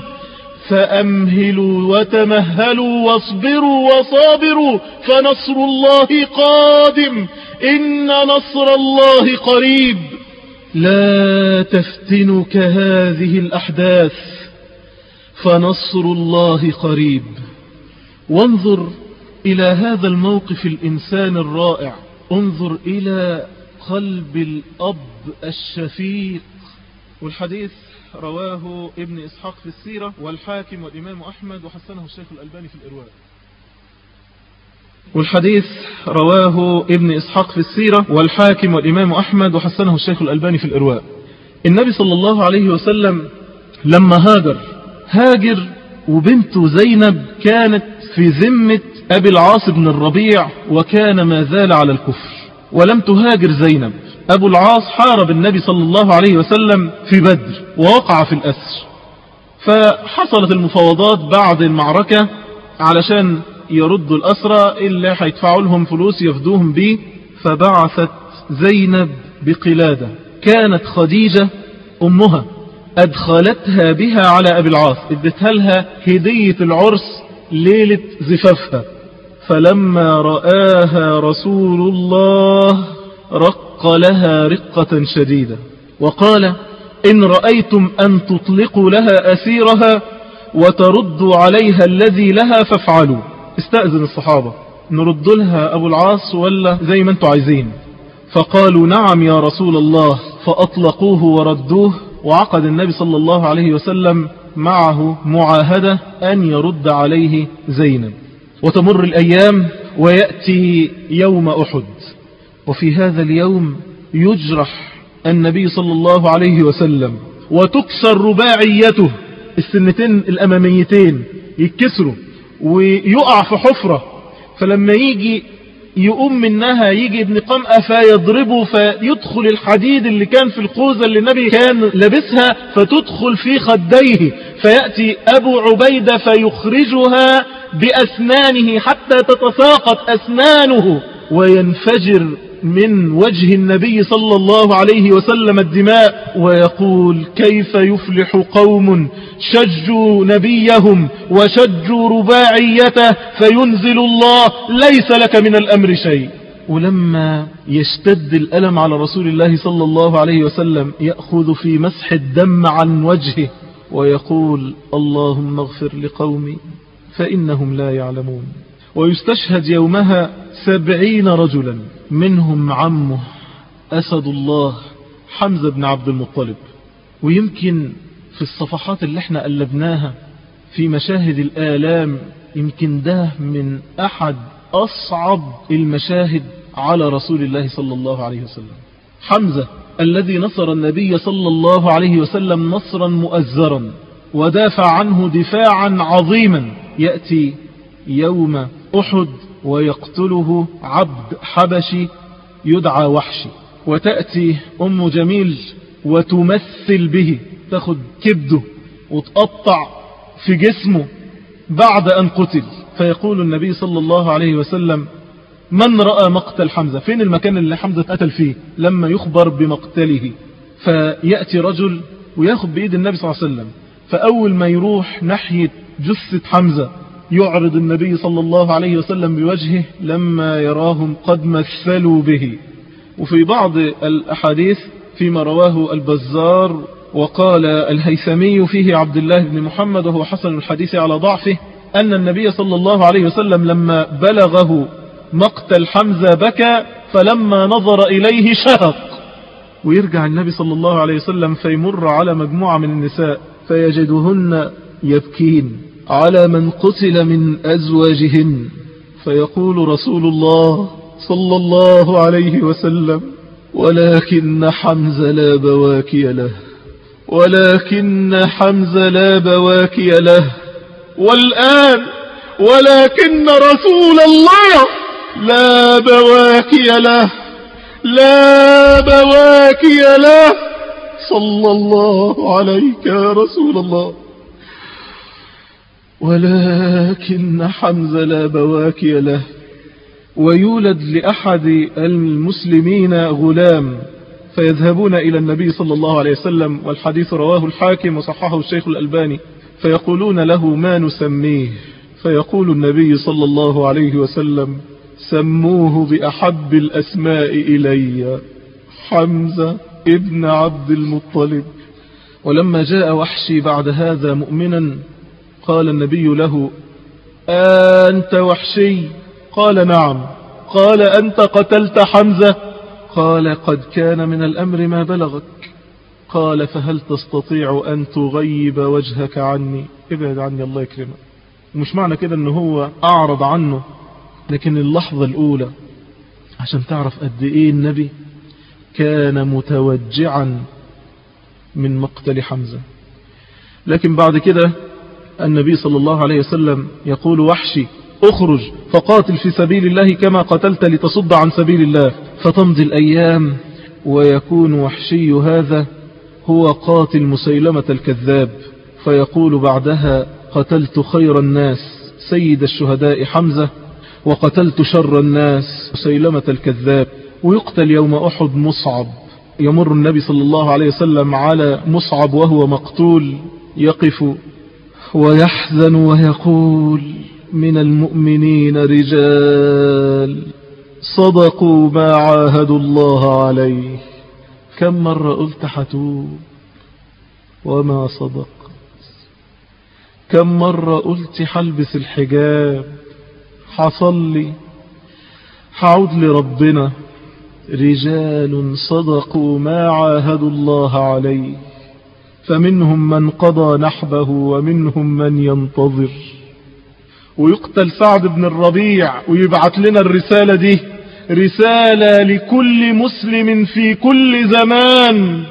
S2: فأمهلوا وتمهلوا واصبروا وصابروا فنصر الله قادم، إن نصر الله قريب. لا تفتنك هذه الأحداث، فنصر الله قريب. وانظر إلى هذا الموقف الإنسان الرائع، انظر إلى قلب الأب الشفيق. والحديث رواه ابن إسحاق في السيرة والحاكم والإمام أحمد وحسنه الشيخ الألباني في الإرواء. والحديث رواه ابن إسحاق في السيرة والحاكم والإمام أحمد وحسنه الشيخ الألباني في الإرواء. النبي صلى الله عليه وسلم لما هاجر وبنته زينب كانت في ذمة أبي العاص بن الربيع، وكان ما زال على الكفر، ولم تهاجر زينب. أبو العاص حارب النبي صلى الله عليه وسلم في بدر ووقع في الأسر. فحصلت المفاوضات بعد المعركة علشان يردوا الأسرى اللي هيدفعوا لهم فلوس يفدوهم به. فبعثت زينب بقلادة، كانت خديجة أمها أدخلتها بها على أبي العاص، ادتها لها هدية العرس ليلة زفافها. فلما رآها رسول الله رق لها رقة شديدة وقال: إن رأيتم أن تطلقوا لها أسيرها وتردوا عليها الذي لها فافعلوا. استأذن الصحابة، نرد لها أبو العاص ولا زي ما انتوا عايزين؟ فقالوا: نعم يا رسول الله. فأطلقوه وردوه، وعقد النبي صلى الله عليه وسلم معه معاهدة أن يرد عليه زينب. وتمر الأيام ويأتي يوم أحد، وفي هذا اليوم يجرح النبي صلى الله عليه وسلم وتكسر رباعيته، السنتين الأماميتين يتكسروا ويقع في حفرة. فلما يجي يقوم منها يجي ابن قمأة فيضربه، فيدخل الحديد اللي كان في الخوذة اللي النبي كان لابسها فتدخل في خديه. فيأتي أبو عبيدة فيخرجها بأسنانه حتى تتساقط أسنانه، وينفجر من وجه النبي صلى الله عليه وسلم الدماء، ويقول: كيف يفلح قوم شجوا نبيهم وشجوا رباعيته فينزل الله ليس لك من الأمر شيء. ولما يشتد الألم على رسول الله صلى الله عليه وسلم يأخذ في مسح الدم عن وجهه ويقول اللهم اغفر لقومي فإنهم لا يعلمون. ويستشهد يومها 70 رجلا منهم عمه أسد الله حمزة بن عبد المطلب. ويمكن في الصفحات اللي احنا قلبناها في مشاهد الآلام يمكن ده من أحد أصعب المشاهد على رسول الله صلى الله عليه وسلم. حمزة الذي نصر النبي صلى الله عليه وسلم نصرا مؤزرا ودافع عنه دفاعا عظيما، يأتي يوم أحد ويقتله عبد حبشي يدعى وحشي، وتأتي أم جميل وتمثل به، تاخد كبده وتقطع في جسمه بعد أن قتل. فيقول النبي صلى الله عليه وسلم من رأى مقتل حمزة؟ فين المكان اللي حمزة قتل فيه لما يخبر بمقتله؟ فيأتي رجل وياخد بإيد النبي صلى الله عليه وسلم، فأول ما يروح ناحية جثة حمزة يعرض النبي صلى الله عليه وسلم بوجهه لما يراهم قد مثلوا به. وفي بعض الأحاديث فيما رواه البزار وقال الهيثمي فيه عبد الله بن محمد وهو حسن الحديث على ضعفه أن النبي صلى الله عليه وسلم لما بلغه مقتل حمزة بكى، فلما نظر إليه شهق. ويرجع النبي صلى الله عليه وسلم فيمر على مجموعة من النساء فيجدهن يبكين على من قتل من أزواجهن، فيقول رسول الله صلى الله عليه وسلم ولكن حمزة لا بواكي له، ولكن حمزة لا بواكي له، والآن ولكن رسول الله لا بواكي له، لا بواكي له، صلى الله عليك يا رسول الله، ولكن حمزة لا بواكي له. ويولد لأحد المسلمين غلام فيذهبون إلى النبي صلى الله عليه وسلم، والحديث رواه الحاكم وصححه الشيخ الألباني، فيقولون له ما نسميه؟ فيقول النبي صلى الله عليه وسلم سموه بأحب الأسماء إلي، حمزة ابن عبد المطلب. ولما جاء وحشي بعد هذا مؤمنا قال النبي له أنت وحشي؟ قال نعم. قال أنت قتلت حمزة؟ قال قد كان من الأمر ما بلغك. قال فهل تستطيع أن تغيب وجهك عني؟ ابعد عني الله يكرمك. مش معنى كده أنه هو أعرض عنه، لكن اللحظة الأولى عشان تعرف قد إيه النبي كان متوجعا من مقتل حمزة. لكن بعد كده النبي صلى الله عليه وسلم يقول وحشي اخرج فقاتل في سبيل الله كما قتلت لتصد عن سبيل الله. فتمضي الأيام ويكون وحشي هذا هو قاتل مسيلمة الكذاب، فيقول بعدها قتلت خير الناس سيد الشهداء حمزة، وقتلت شر الناس مسيلمة الكذاب. ويقتل يوم أحد مصعب. يمر النبي صلى الله عليه وسلم على مصعب وهو مقتول، يقف ويحزن ويقول من المؤمنين رجال صدقوا ما عاهدوا الله عليه. كم مرة قلت حتوب وما صدق، كم مرة قلت حلبس الحجاب، حصلي، حعود لربنا. رجال صدقوا ما عاهدوا الله عليه، فمنهم من قضى نحبه ومنهم من ينتظر. ويقتل سعد بن الربيع، ويبعث لنا الرسالة دي رسالة لكل مسلم في كل زمان،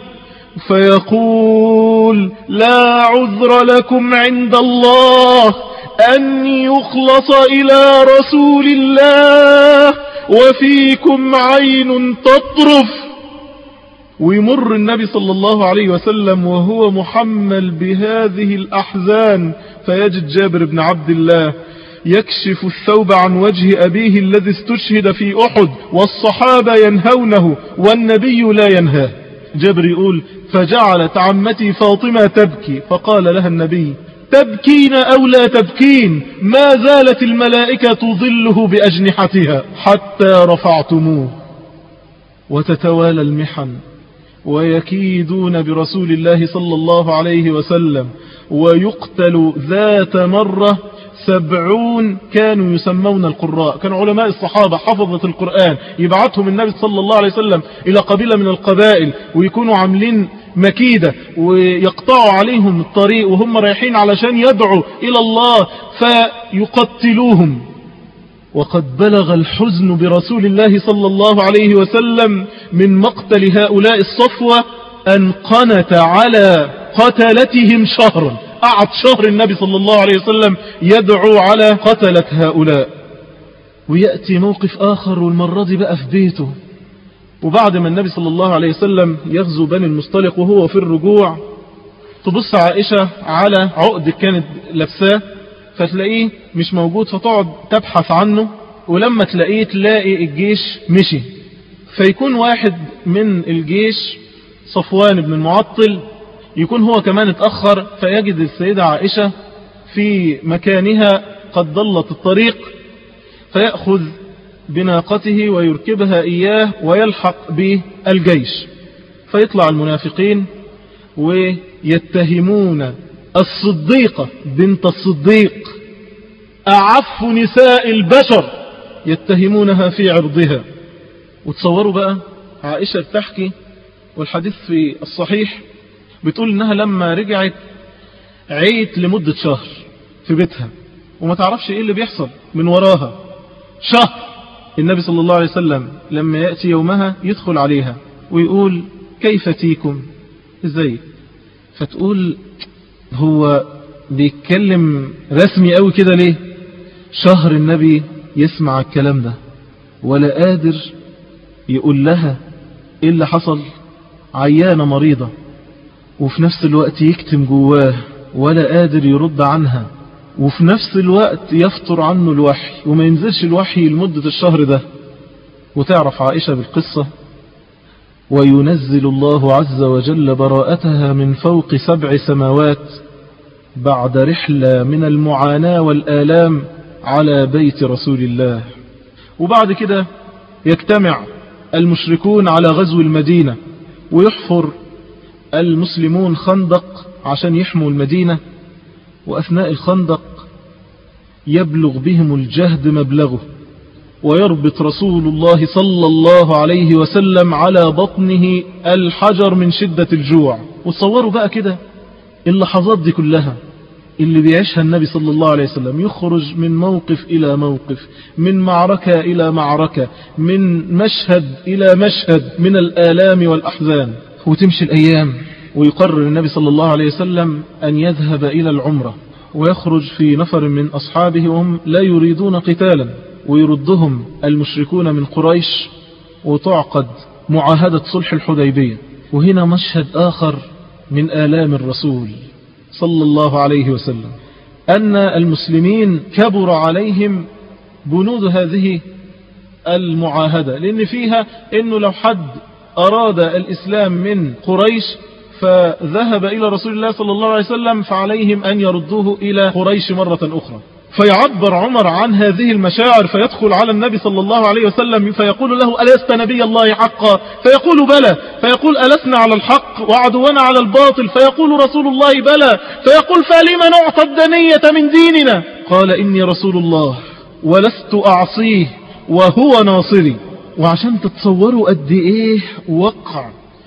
S2: فيقول لا عذر لكم عند الله أن يخلص إلى رسول الله وفيكم عين تطرف. ويمر النبي صلى الله عليه وسلم وهو محمل بهذه الأحزان، فيجد جابر بن عبد الله يكشف الثوب عن وجه أبيه الذي استشهد في أحد، والصحابة ينهونه والنبي لا ينهاه. جابر يقول فجعلت عمتي فاطمة تبكي، فقال لها النبي تبكين أو لا تبكين، ما زالت الملائكة تظله بأجنحتها حتى رفعتموه. وتتوالى المحن، ويكيدون برسول الله صلى الله عليه وسلم، ويقتل ذات مرة 70 كانوا يسمون القراء، كانوا علماء الصحابة حفظة القرآن، يبعثهم النبي صلى الله عليه وسلم إلى قبيلة من القبائل، ويكونوا عاملين مكيدة ويقطعوا عليهم الطريق وهم رايحين علشان يدعوا إلى الله فيقتلوهم. وقد بلغ الحزن برسول الله صلى الله عليه وسلم من مقتل هؤلاء الصفوة أن قنت على قتلتهم شهرا، قعد شهر النبي صلى الله عليه وسلم يدعو على قتلة هؤلاء. ويأتي موقف آخر، والمرة دي بقى في بيته، وبعد ما النبي صلى الله عليه وسلم يغزو بني المصطلق وهو في الرجوع، تبص عائشة على عقد كانت لابساه فتلاقيه مش موجود، فتقعد تبحث عنه، ولما تلاقي الجيش مشي، فيكون واحد من الجيش صفوان بن المعطل يكون هو كمان اتأخر، فيجد السيدة عائشة في مكانها قد ضلت الطريق، فيأخذ بناقته ويركبها إياه ويلحق بالجيش. فيطلع المنافقين ويتهمون الصديقة بنت الصديق أعف نساء البشر، يتهمونها في عرضها. وتصوروا بقى عائشة بتحكي، والحديث في الصحيح، بتقول إنها لما رجعت عيت لمدة شهر في بيتها وما تعرفش إيه اللي بيحصل من وراها شهر. النبي صلى الله عليه وسلم لما يأتي يومها يدخل عليها ويقول كيف تيكم، ازاي؟ فتقول هو بيتكلم رسمي قوي كده ليه؟ شهر النبي يسمع الكلام ده ولا قادر يقول لها ايه اللي حصل، عيانة مريضة، وفي نفس الوقت يكتم جواه ولا قادر يرد عنها، وفي نفس الوقت يفتر عنه الوحي وما ينزلش الوحي لمدة الشهر ده. وتعرف عائشة بالقصة، وينزل الله عز وجل براءتها من فوق 7 سماوات بعد رحلة من المعاناة والآلام على بيت رسول الله. وبعد كده يجتمع المشركون على غزو المدينة، ويحفر المسلمون خندق عشان يحموا المدينة، وأثناء الخندق يبلغ بهم الجهد مبلغه، ويربط رسول الله صلى الله عليه وسلم على بطنه الحجر من شدة الجوع. وتصوروا بقى كده اللحظات دي كلها اللي بيعيشها النبي صلى الله عليه وسلم، يخرج من موقف إلى موقف، من معركة إلى معركة، من مشهد إلى مشهد من الآلام والأحزان. وتمشي الأيام ويقرر النبي صلى الله عليه وسلم أن يذهب إلى العمرة، ويخرج في نفر من أصحابه وهم لا يريدون قتالا، ويردهم المشركون من قريش، وتعقد معاهدة صلح الحديبية. وهنا مشهد آخر من آلام الرسول صلى الله عليه وسلم، أن المسلمين كبر عليهم بنود هذه المعاهدة، لأن فيها أنه لو حد أراد الإسلام من قريش فذهب إلى رسول الله صلى الله عليه وسلم فعليهم أن يردوه إلى قريش مرة أخرى. فيعبر عمر عن هذه المشاعر، فيدخل على النبي صلى الله عليه وسلم فيقول له ألست نبي الله حقا؟ فيقول بلى. فيقول ألسنا على الحق وعدونا على الباطل؟ فيقول رسول الله بلى. فيقول فلما نعطى الدنية من ديننا؟ قال إني رسول الله ولست أعصيه وهو ناصري. وعشان تتصوروا قد إيه وقع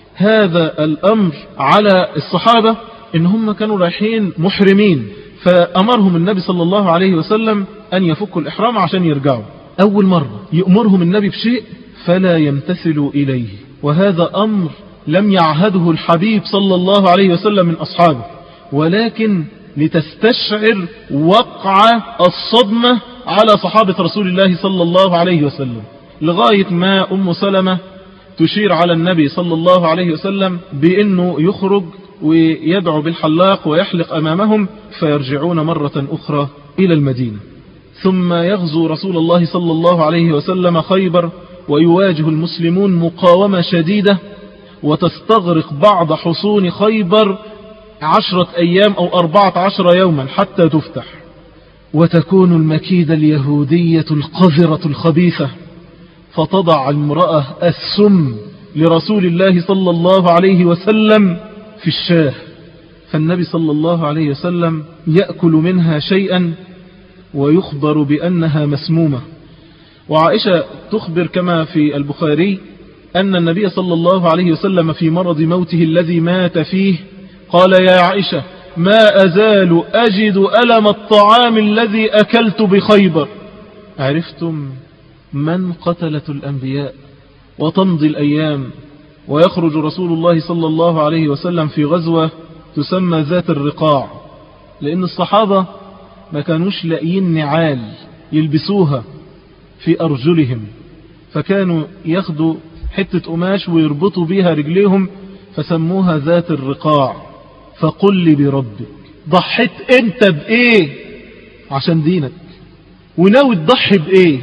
S2: هذا الأمر على الصحابة، إن هم كانوا رايحين محرمين، فأمرهم النبي صلى الله عليه وسلم أن يفكوا الإحرام عشان يرجعوا. أول مرة يأمرهم النبي بشيء فلا يمتثلوا إليه، وهذا أمر لم يعهده الحبيب صلى الله عليه وسلم من أصحابه، ولكن لتستشعر وقع الصدمة على صحابة رسول الله صلى الله عليه وسلم، لغاية ما أم سلمة تشير على النبي صلى الله عليه وسلم بأنه يخرج ويدعو بالحلاق ويحلق أمامهم، فيرجعون مرة أخرى إلى المدينة. ثم يغزو رسول الله صلى الله عليه وسلم خيبر، ويواجه المسلمون مقاومة شديدة، وتستغرق بعض حصون خيبر 10 أيام أو 14 يوما حتى تفتح. وتكون المكيدة اليهودية القذرة الخبيثة، فتضع المرأة السم لرسول الله صلى الله عليه وسلم في الشاه، فالنبي صلى الله عليه وسلم يأكل منها شيئا ويخبر بأنها مسمومة. وعائشة تخبر كما في البخاري أن النبي صلى الله عليه وسلم في مرض موته الذي مات فيه قال: يا عائشة ما أزال أجد ألم الطعام الذي أكلت بخيبر. عرفتم من قتلة الأنبياء. وتمضي الأيام ويخرج رسول الله صلى الله عليه وسلم في غزوة تسمى ذات الرقاع، لأن الصحابة ما كانوش لاقيين نعال يلبسوها في أرجلهم، فكانوا ياخدوا حتة قماش ويربطوا بيها رجليهم فسموها ذات الرقاع. فقل لي بربك، ضحيت انت بإيه عشان دينك؟ وناوي تضحي بإيه؟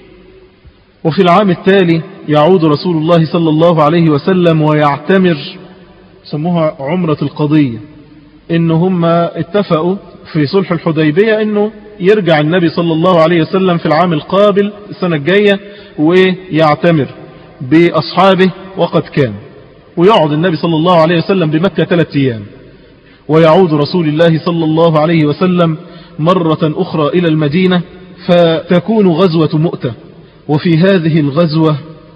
S2: وفي العام التالي يعود رسول الله صلى الله عليه وسلم ويعتمر، سموها عمرة القضية، إن هم اتفقوا في صلح الحديبية إنه يرجع النبي صلى الله عليه وسلم في العام القابل السنة الجاية ويعتمر بأصحابه وقد كان، ويقعد النبي صلى الله عليه وسلم بمكة 3 أيام، ويعود رسول الله صلى الله عليه وسلم مرة أخرى إلى المدينة، فتكون غزوة مؤتة. وفي هذه الغزوة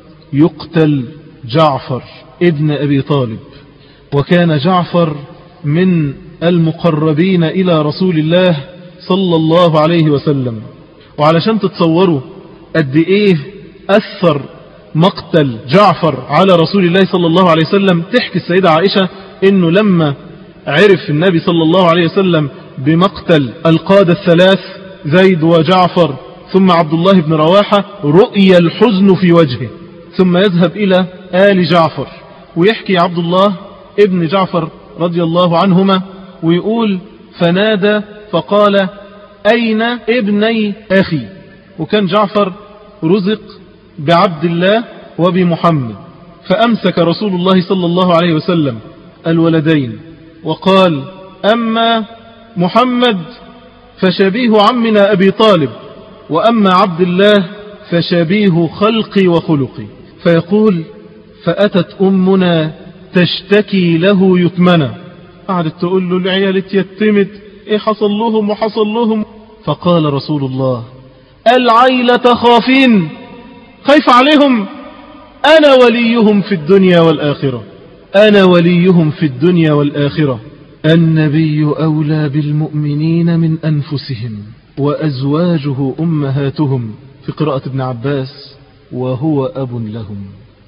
S2: يقتل جعفر ابن أبي طالب، وكان جعفر من المقربين إلى رسول الله صلى الله عليه وسلم. وعلشان تتصوروا قد إيه أثر مقتل جعفر على رسول الله صلى الله عليه وسلم، تحكي السيدة عائشة إنه لما عرف النبي صلى الله عليه وسلم بمقتل القادة الثلاث زيد وجعفر ثم عبد الله بن رواحة، رؤي الحزن في وجهه، ثم يذهب إلى آل جعفر ويحكي عبد الله ابن جعفر رضي الله عنهما ويقول: فنادى فقال: أين ابني أخي؟ وكان جعفر رزق بعبد الله وبمحمد، فأمسك رسول الله صلى الله عليه وسلم الولدين وقال: أما محمد فشبيه عمنا أبي طالب، وأما عبد الله فشبيه خلقي وخلقي. فيقول: فأتت أمنا تشتكي له يتمنى، قعدت تقول له العيال اتيتمت، ايه حصل لهم وحصل لهم. فقال رسول الله: العيلة خافين، خايف عليهم، أنا وليهم في الدنيا والآخرة، أنا وليهم في الدنيا والآخرة. النبي أولى بالمؤمنين من أنفسهم وأزواجه أمهاتهم، في قراءة ابن عباس: وهو أب لهم.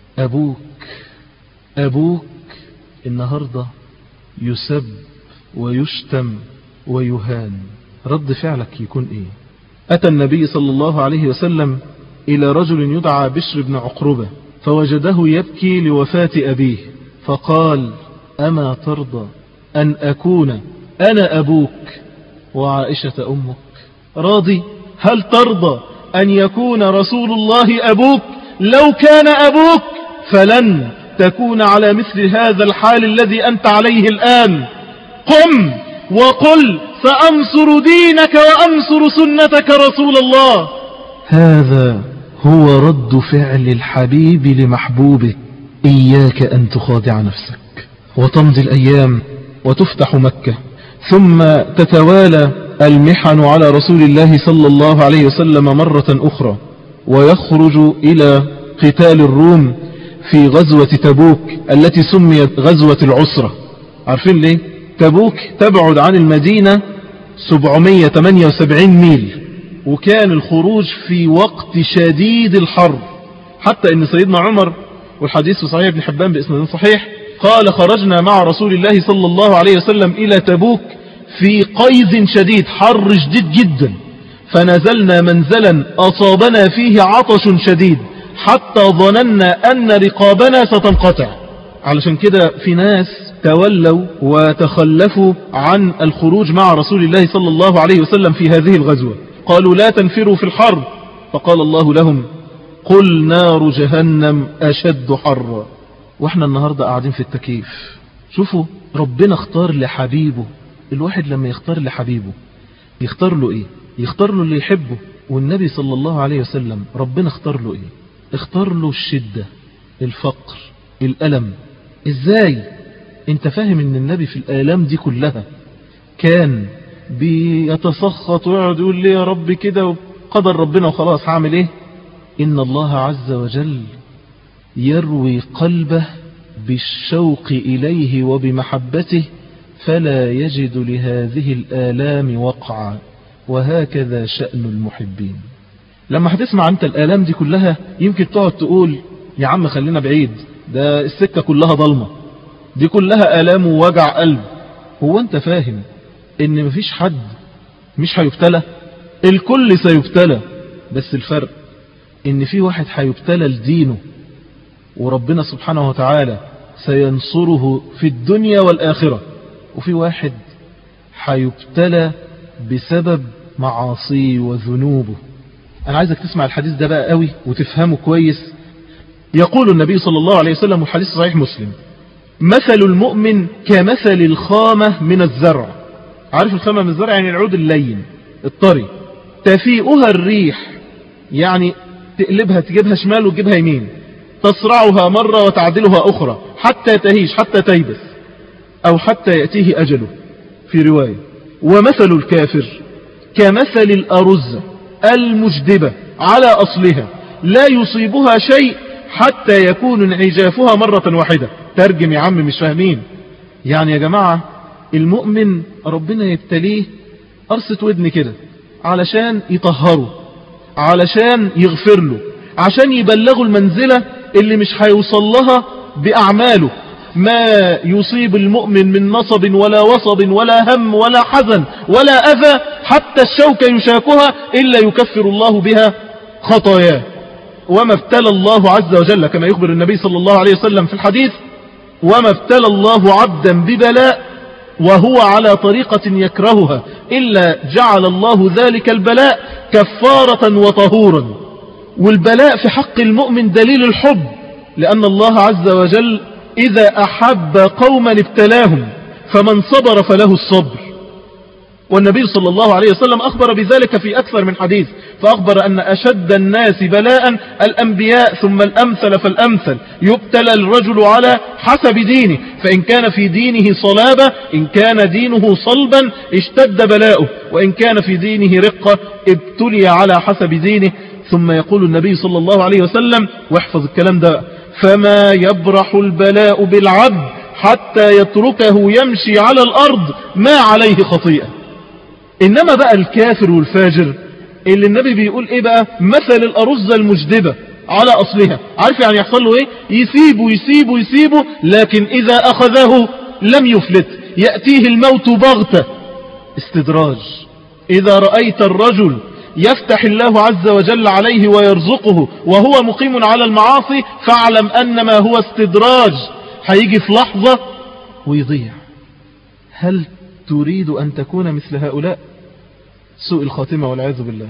S2: أبوك النهاردة يسب ويشتم ويهان، رد فعلك يكون إيه؟ أتى النبي صلى الله عليه وسلم إلى رجل يدعى بشر بن عقربة، فوجده يبكي لوفاة أبيه، فقال: أما ترضى أن أكون أنا أبوك وعائشة أمك؟ راضي؟ هل ترضى أن يكون رسول الله أبوك؟ لو كان أبوك فلن تكون على مثل هذا الحال الذي أنت عليه الآن. قم وقل: سأنصر دينك وأنصر سنتك رسول الله. هذا هو رد فعل الحبيب لمحبوبه. إياك أن تخادع نفسك. وتمضي الأيام وتفتح مكة، ثم تتوالى المحن على رسول الله صلى الله عليه وسلم مرة أخرى، ويخرج إلى قتال الروم في غزوة تبوك التي سميت غزوة العسرة. عارفين ليه؟ تبوك تبعد عن المدينة 778 ميل، وكان الخروج في وقت شديد الحر، حتى ان سيدنا عمر، والحديث في صحيح ابن حبان بإسناد صحيح، قال: خرجنا مع رسول الله صلى الله عليه وسلم إلى تبوك في قيظ شديد، حر شديد جدا، فنزلنا منزلا أصابنا فيه عطش شديد حتى ظننا أن رقابنا ستنقطع. علشان كده في ناس تولوا وتخلفوا عن الخروج مع رسول الله صلى الله عليه وسلم في هذه الغزوة، قالوا: لا تنفروا في الحر، فقال الله لهم: قل نار جهنم أشد حرا. واحنا النهاردة قاعدين في التكييف شوفوا ربنا اختار لحبيبه. الواحد لما يختار لحبيبه يختار له ايه؟ يختار له اللي يحبه. والنبي صلى الله عليه وسلم ربنا اختار له ايه؟ اختار له الشدة، الفقر، الألم. ازاي؟ انت فاهم ان النبي في الآلام دي كلها كان بيتسخط ويقعد يقول لي يا رب كده قدر ربنا وخلاص هعمل ايه؟ ان الله عز وجل يروي قلبه بالشوق إليه وبمحبته فلا يجد لهذه الآلام وقعا، وهكذا شأن المحبين. لما هتسمع أنت الآلام دي كلها يمكن تقعد تقول يا عم خلينا بعيد، ده السكة كلها ضلمة، دي كلها آلام ووجع قلب. هو أنت فاهم إن مفيش حد مش هيبتلى؟ الكل سيبتلى، بس الفرق إن في واحد هيبتلى لدينه وربنا سبحانه وتعالى سينصره في الدنيا والآخرة، وفي واحد هيبتلى بسبب معاصيه وذنوبه. أنا عايزك تسمع الحديث ده بقى قوي وتفهمه كويس. يقول النبي صلى الله عليه وسلم والحديث صحيح مسلم: مثل المؤمن كمثل الخامة من الزرع. عارف الخامة من الزرع؟ يعني العود اللين الطري، تفيئها الريح، يعني تقلبها تجيبها شمال وتجيبها يمين، تصرعها مرة وتعدلها أخرى حتى تهيش، حتى تيبس، أو حتى يأتيه أجله في رواية. ومثل الكافر كمثل الأرز المجدبة على أصلها لا يصيبها شيء حتى يكون انعجافها مرة واحدة. ترجم يا عم مش فاهمين. يعني يا جماعة المؤمن ربنا يبتليه قرصة ودن كده علشان يطهره، علشان يغفر له، عشان يبلغوا المنزلة اللي مش هيوصل لها بأعماله. ما يصيب المؤمن من نصب ولا وصب ولا هم ولا حزن ولا أذى حتى الشوكة يشاكها إلا يكفر الله بها خطاياه. وما ابتلى الله عز وجل كما يخبر النبي صلى الله عليه وسلم في الحديث: وما ابتلى الله عبدا ببلاء وهو على طريقة يكرهها إلا جعل الله ذلك البلاء كفارة وطهورا. والبلاء في حق المؤمن دليل الحب، لأن الله عز وجل إذا أحب قوما ابتلاهم، فمن صبر فله الصبر. والنبي صلى الله عليه وسلم أخبر بذلك في أكثر من حديث، فأخبر أن أشد الناس بلاء الأنبياء ثم الأمثل فالأمثل. يبتلى الرجل على حسب دينه، فإن كان في دينه صلابة، إن كان دينه صلبا اشتد بلاؤه، وإن كان في دينه رقة ابتلي على حسب دينه. ثم يقول النبي صلى الله عليه وسلم، واحفظ الكلام ده: فما يبرح البلاء بالعبد حتى يتركه يمشي على الأرض ما عليه خطيئة. إنما بقى الكافر والفاجر اللي النبي بيقول إيه بقى؟ مثل الأرز المجدبة على أصلها. عارف يعني يحصل له إيه؟ يسيبه لكن إذا أخذه لم يفلت، يأتيه الموت بغتة. استدراج. إذا رأيت الرجل يفتح الله عز وجل عليه ويرزقه وهو مقيم على المعاصي فاعلم أنما هو استدراج، هيجي في لحظة ويضيع. هل تريد أن تكون مثل هؤلاء؟ سوء الخاتمة والعياذ بالله.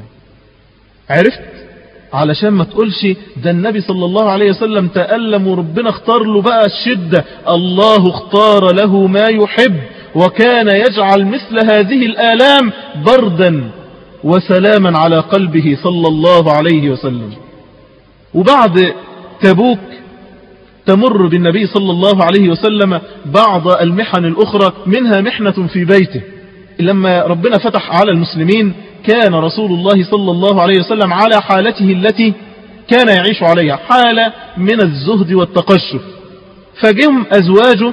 S2: عرفت؟ علشان ما تقولش ده النبي صلى الله عليه وسلم تألم وربنا اختار له بقى الشدة. الله اختار له ما يحب، وكان يجعل مثل هذه الآلام بردا وسلاما على قلبه صلى الله عليه وسلم. وبعد تبوك تمر بالنبي صلى الله عليه وسلم بعض المحن الأخرى، منها محنة في بيته. لما ربنا فتح على المسلمين كان رسول الله صلى الله عليه وسلم على حالته التي كان يعيش عليها، حالة من الزهد والتقشف. فجم أزواجه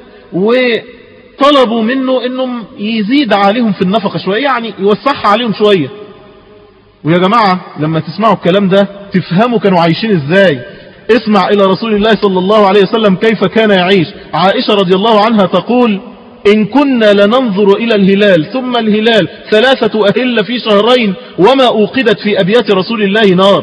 S2: وطلبوا منه أنهم يزيد عليهم في النفقة شوية، يعني يوسعها عليهم شوية. ويا جماعة لما تسمعوا الكلام ده تفهموا كانوا عايشين ازاي. اسمع إلى رسول الله صلى الله عليه وسلم كيف كان يعيش. عائشة رضي الله عنها تقول: إن كنا لننظر إلى الهلال ثم الهلال 3 أهل في شهرين وما أوقدت في أبيات رسول الله نار.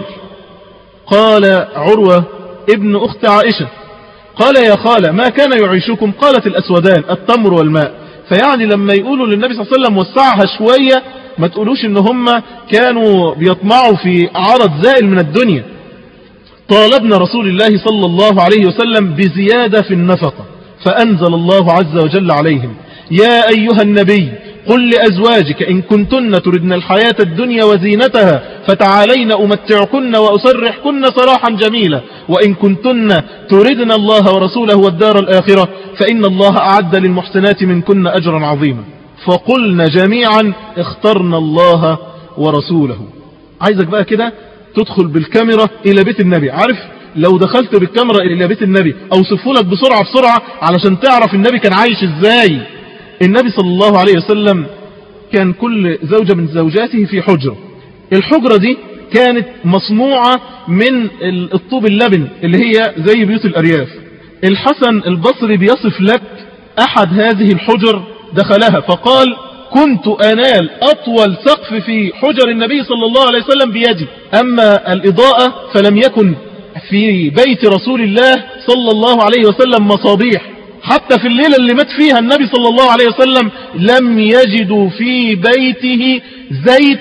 S2: قال عروة ابن أخت عائشة: قال يا خالة ما كان يعيشكم؟ قالت: الأسودان، التمر والماء. فيعني لما يقولوا للنبي صلى الله عليه وسلم وسعها شوية، ما تقولوش إن هم كانوا بيطمعوا في عرض زائل من الدنيا. طالبنا رسول الله صلى الله عليه وسلم بزيادة في النفقة، فأنزل الله عز وجل عليهم: يا أيها النبي قل لأزواجك إن كنتن تردن الحياة الدنيا وزينتها فتعالين أمتعكن وأسرحكن سراحا جميلا، وإن كنتن تردن الله ورسوله والدار الآخرة فإن الله أعد للمحسنات منكن أجرا عظيما. فقلنا جميعا اخترنا الله ورسوله. عايزك بقى كده تدخل بالكاميرا إلى بيت النبي. عارف لو دخلت بالكاميرا إلى بيت النبي أوصفه لك بسرعة علشان تعرف النبي كان عايش إزاي. النبي صلى الله عليه وسلم كان كل زوجة من زوجاته في حجرة. الحجرة دي كانت مصنوعة من الطوب اللبن اللي هي زي بيوت الأرياف. الحسن البصري بيصف لك أحد هذه الحجر دخلها فقال: كنت أنال أطول سقف في حجر النبي صلى الله عليه وسلم بيدي. أما الإضاءة فلم يكن في بيت رسول الله صلى الله عليه وسلم مصابيح. حتى في الليلة اللي مات فيها النبي صلى الله عليه وسلم لم يجدوا في بيته زيت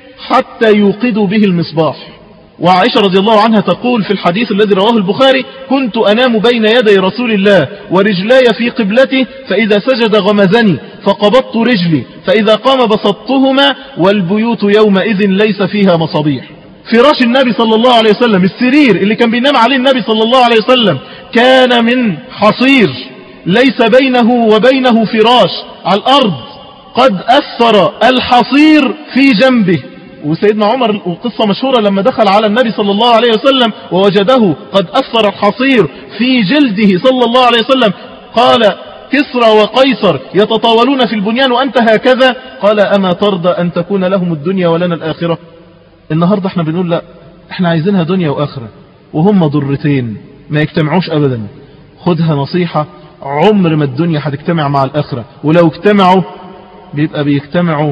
S2: حتى يوقدوا به المصباح. وعائشة رضي الله عنها تقول في الحديث الذي رواه البخاري: كنت أنام بين يدي رسول الله ورجلاي في قبلته فإذا سجد غمزني فقبضت رجلي فإذا قام بسطتهما والبيوت يومئذ ليس فيها مصابيح. فراش النبي صلى الله عليه وسلم، السرير اللي كان بينام عليه النبي صلى الله عليه وسلم، كان من حصير ليس بينه وبينه فراش على الأرض، قد أثر الحصير في جنبه. وسيدنا عمر القصة مشهورة لما دخل على النبي صلى الله عليه وسلم ووجده قد أثر الحصير في جلده صلى الله عليه وسلم قال: كسرى وقيصر يتطاولون في البنيان وأنت هكذا. قال: أما ترضى أن تكون لهم الدنيا ولنا الآخرة؟ النهاردة احنا بنقول لا، احنا عايزينها دنيا وآخرة، وهم ضرتين ما يجتمعوش أبدا. خدها نصيحة، عمر ما الدنيا هتجتمع مع الآخرة، ولو اجتمعوا بيبقى بيجتمعوا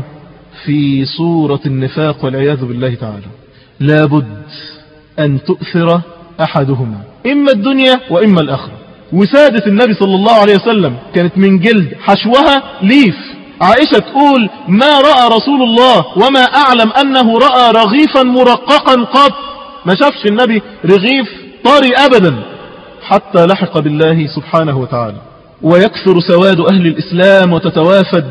S2: في صورة النفاق والعياذ بالله تعالى. لابد أن تؤثر أحدهما، إما الدنيا وإما الآخرة. وسادة النبي صلى الله عليه وسلم كانت من جلد حشوها ليف. عائشة تقول: ما رأى رسول الله وما أعلم أنه رأى رغيفا مرققا قط. ما شافش النبي رغيف طري أبدا حتى لحق بالله سبحانه وتعالى. ويكثر سواد أهل الإسلام وتتوافد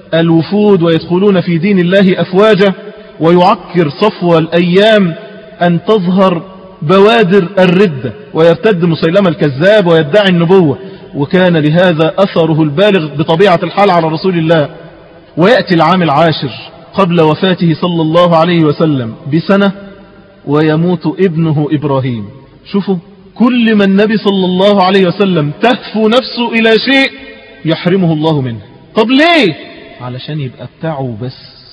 S2: الوفود ويدخلون في دين الله أفواجا، ويعكر صفو الأيام أن تظهر بوادر الردة ويرتد مسيلمة الكذاب ويدعي النبوة، وكان لهذا أثره البالغ بطبيعة الحال على رسول الله. ويأتي العام العاشر قبل وفاته صلى الله عليه وسلم بسنة ويموت ابنه إبراهيم. شوفوا، كل ما النبي صلى الله عليه وسلم تهفو نفسه إلى شيء يحرمه الله منه. طب ليه؟ علشان يبقى بتاعه بس،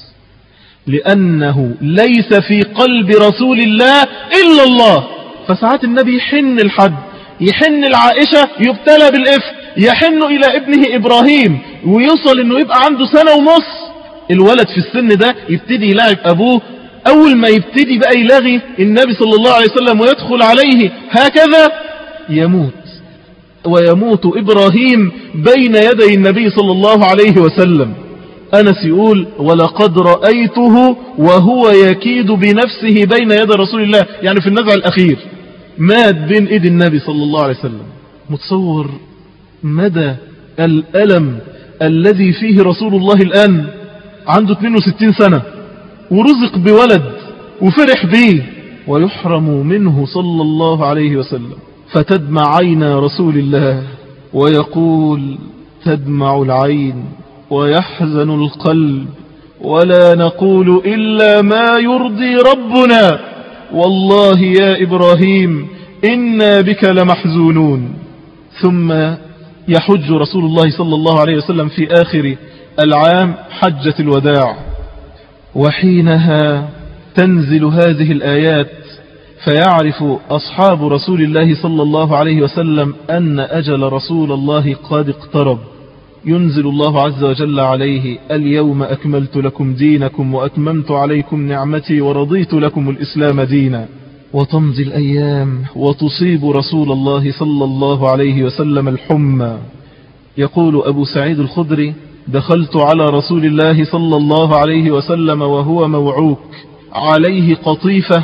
S2: لأنه ليس في قلب رسول الله إلا الله. فساعات النبي يحن الحد، يحن العائشة يبتلى بالإفك، يحن إلى ابنه إبراهيم ويوصل إنه يبقى عنده سنة ونص. الولد في السن ده يبتدي يلاعب أبوه. أول ما يبتدي بقى يلاغي النبي صلى الله عليه وسلم ويدخل عليه هكذا يموت. ويموت إبراهيم بين يدي النبي صلى الله عليه وسلم. أنس يقول: ولقد رأيته وهو يكيد بنفسه بين يدي رسول الله، يعني في النزع الأخير مات بين إيد النبي صلى الله عليه وسلم. متصور مدى الألم الذي فيه رسول الله الآن؟ عنده 62 سنة ورزق بولد وفرح به ويحرم منه صلى الله عليه وسلم. فتدمع عين رسول الله ويقول: تدمع العين ويحزن القلب ولا نقول إلا ما يرضي ربنا، والله يا إبراهيم إنا بك لمحزونون. ثم يحج رسول الله صلى الله عليه وسلم في آخر العام حجة الوداع، وحينها تنزل هذه الآيات فيعرف أصحاب رسول الله صلى الله عليه وسلم أن أجل رسول الله قد اقترب. ينزل الله عز وجل عليه: اليوم أكملت لكم دينكم وأتممت عليكم نعمتي ورضيت لكم الإسلام دينا. وتمضي الأيام وتصيب رسول الله صلى الله عليه وسلم الحمى. يقول أبو سعيد الخدري: دخلت على رسول الله صلى الله عليه وسلم وهو موعوك عليه قطيفة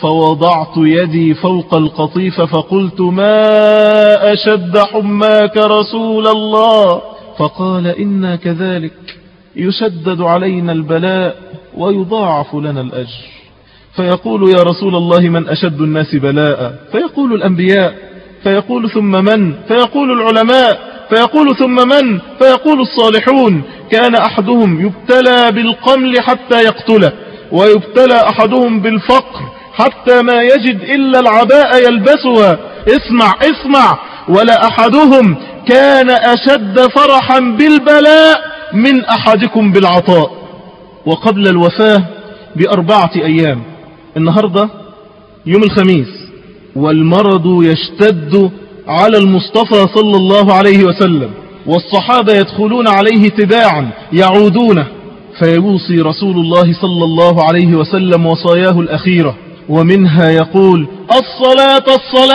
S2: فوضعت يدي فوق القطيفة فقلت ما أشد حماك رسول الله. فقال إنا كذلك يشدد علينا البلاء ويضاعف لنا الأجر. فيقول يا رسول الله من أشد الناس بلاء؟ فيقول الأنبياء. فيقول ثم من؟ فيقول العلماء. فيقول ثم من؟ فيقول الصالحون. كان أحدهم يبتلى بالقمل حتى يقتله، ويبتلى أحدهم بالفقر حتى ما يجد إلا العباء يلبسها. اسمع ولا أحدهم كان أشد فرحا بالبلاء من أحدكم بالعطاء. وقبل الوفاة ب4 أيام، النهاردة يوم الخميس، والمرض يشتد على المصطفى صلى الله عليه وسلم، والصحابة يدخلون عليه تباعا يعودونه، فيوصي رسول الله صلى الله عليه وسلم وصاياه الأخيرة، ومنها يقول الصلاة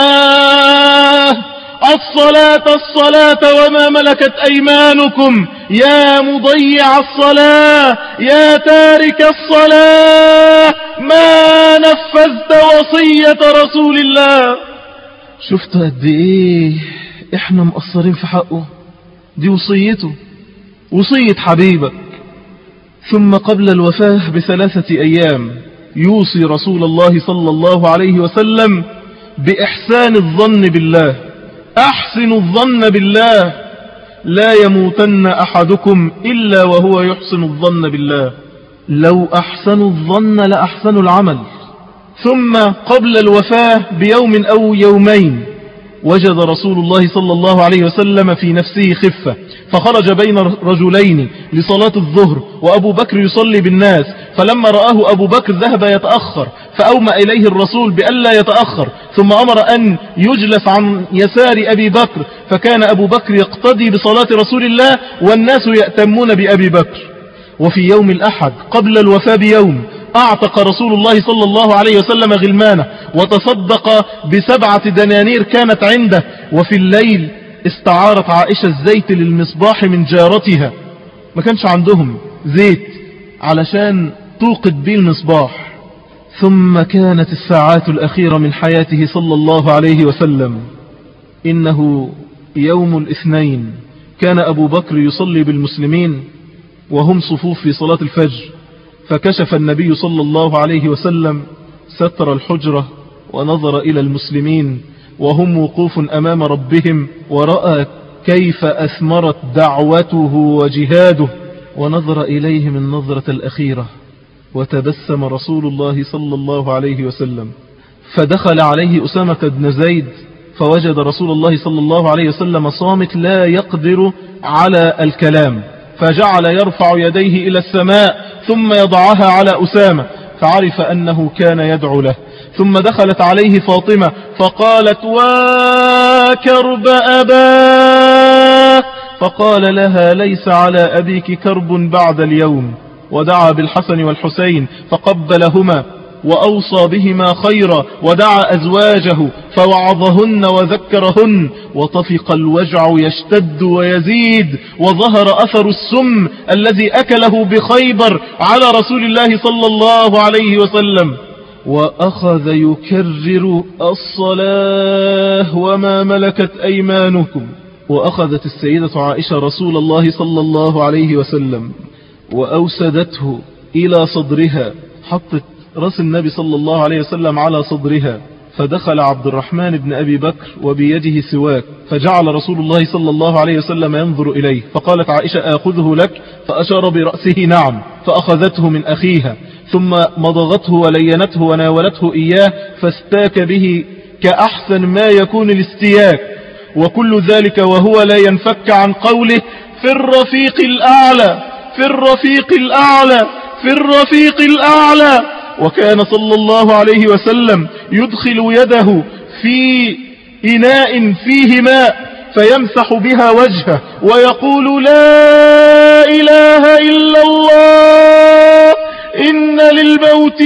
S2: الصلاة الصلاة الصلاة وما ملكت أيمانكم يا مضيع الصلاة يا تارك الصلاة ما نفذت وصية رسول الله. شفت قد ايه احنا مقصرين في حقه؟ دي وصيته، وصية حبيبك. ثم قبل الوفاة ب3 أيام يوصي رسول الله صلى الله عليه وسلم بإحسان الظن بالله. أحسنوا الظن بالله، لا يموتن أحدكم إلا وهو يحسن الظن بالله. لو أحسنوا الظن لأحسنوا العمل. ثم قبل الوفاة بيوم أو يومين وجد رسول الله صلى الله عليه وسلم في نفسه خفة، فخرج بين رجلين لصلاة الظهر وأبو بكر يصلي بالناس، فلما رآه أبو بكر ذهب يتأخر، فأومأ إليه الرسول بألا يتأخر، ثم أمر أن يجلس عن يسار أبي بكر، فكان أبو بكر يقتدي بصلاة رسول الله والناس يأتمون بأبي بكر. وفي يوم الأحد قبل الوفاة بيوم أعتق رسول الله صلى الله عليه وسلم غلمانه، وتصدق ب7 دنانير كانت عنده. وفي الليل استعارت عائشة الزيت للمصباح من جارتها، ما كانش عندهم زيت علشان توقد به المصباح. ثم كانت الساعات الأخيرة من حياته صلى الله عليه وسلم. إنه يوم الاثنين كان أبو بكر يصلي بالمسلمين وهم صفوف في صلاة الفجر، فكشف النبي صلى الله عليه وسلم ستر الحجرة ونظر إلى المسلمين وهم وقوف أمام ربهم، ورأى كيف أثمرت دعوته وجهاده، ونظر إليهم النظرة الأخيرة، وتبسم رسول الله صلى الله عليه وسلم. فدخل عليه أسامة بن زيد فوجد رسول الله صلى الله عليه وسلم صامت لا يقدر على الكلام، فجعل يرفع يديه إلى السماء ثم يضعها على أسامة، فعرف أنه كان يدعو له. ثم دخلت عليه فاطمة فقالت وكرب أباه، فقال لها ليس على أبيك كرب بعد اليوم. ودعا بالحسن والحسين فقبلهما وأوصى بهما خيرا، ودعا أزواجه فوعظهن وذكرهن، وطفق الوجع يشتد ويزيد، وظهر أثر السم الذي أكله بخيبر على رسول الله صلى الله عليه وسلم. وأخذ يكرر الصلاة وما ملكت أيمانكم. وأخذت السيدة عائشة رسول الله صلى الله عليه وسلم وأوسدته إلى صدرها، حطت رأس النبي صلى الله عليه وسلم على صدرها. فدخل عبد الرحمن بن أبي بكر وبيده سواك، فجعل رسول الله صلى الله عليه وسلم ينظر إليه، فقالت عائشة آخذه لك؟ فأشار برأسه نعم، فأخذته من أخيها، ثم مضغته ولينته وناولته إياه، فاستاك به كأحسن ما يكون الاستياك، وكل ذلك وهو لا ينفك عن قوله في الرفيق الأعلى في الرفيق الأعلى في الرفيق الأعلى. وكان صلى الله عليه وسلم يدخل يده في إناء فيه ماء فيمسح بها وجهه ويقول لا إله إلا الله إن للموت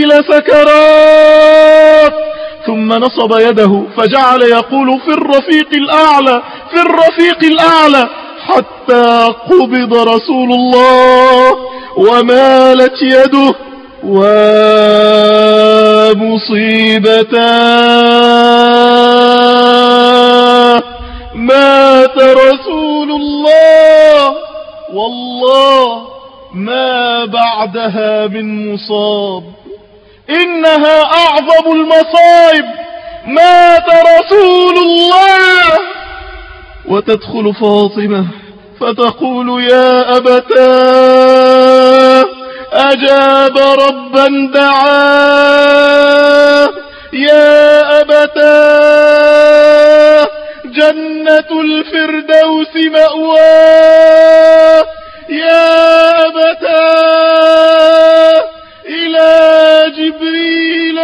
S2: لسكرات، ثم نصب يده فجعل يقول في الرفيق الأعلى في الرفيق الأعلى، حتى قبض رسول الله ومالت يده ومسلمون. مصيبتاه مات رسول الله والله ما بعدها من مصاب إنها أعظم المصائب مات رسول الله. وتدخل فاطمة فتقول يا أبتاه أجاب ربا دعاه يا أبتاه جنة الفردوس مأواه يا أبتاه إلى جبريل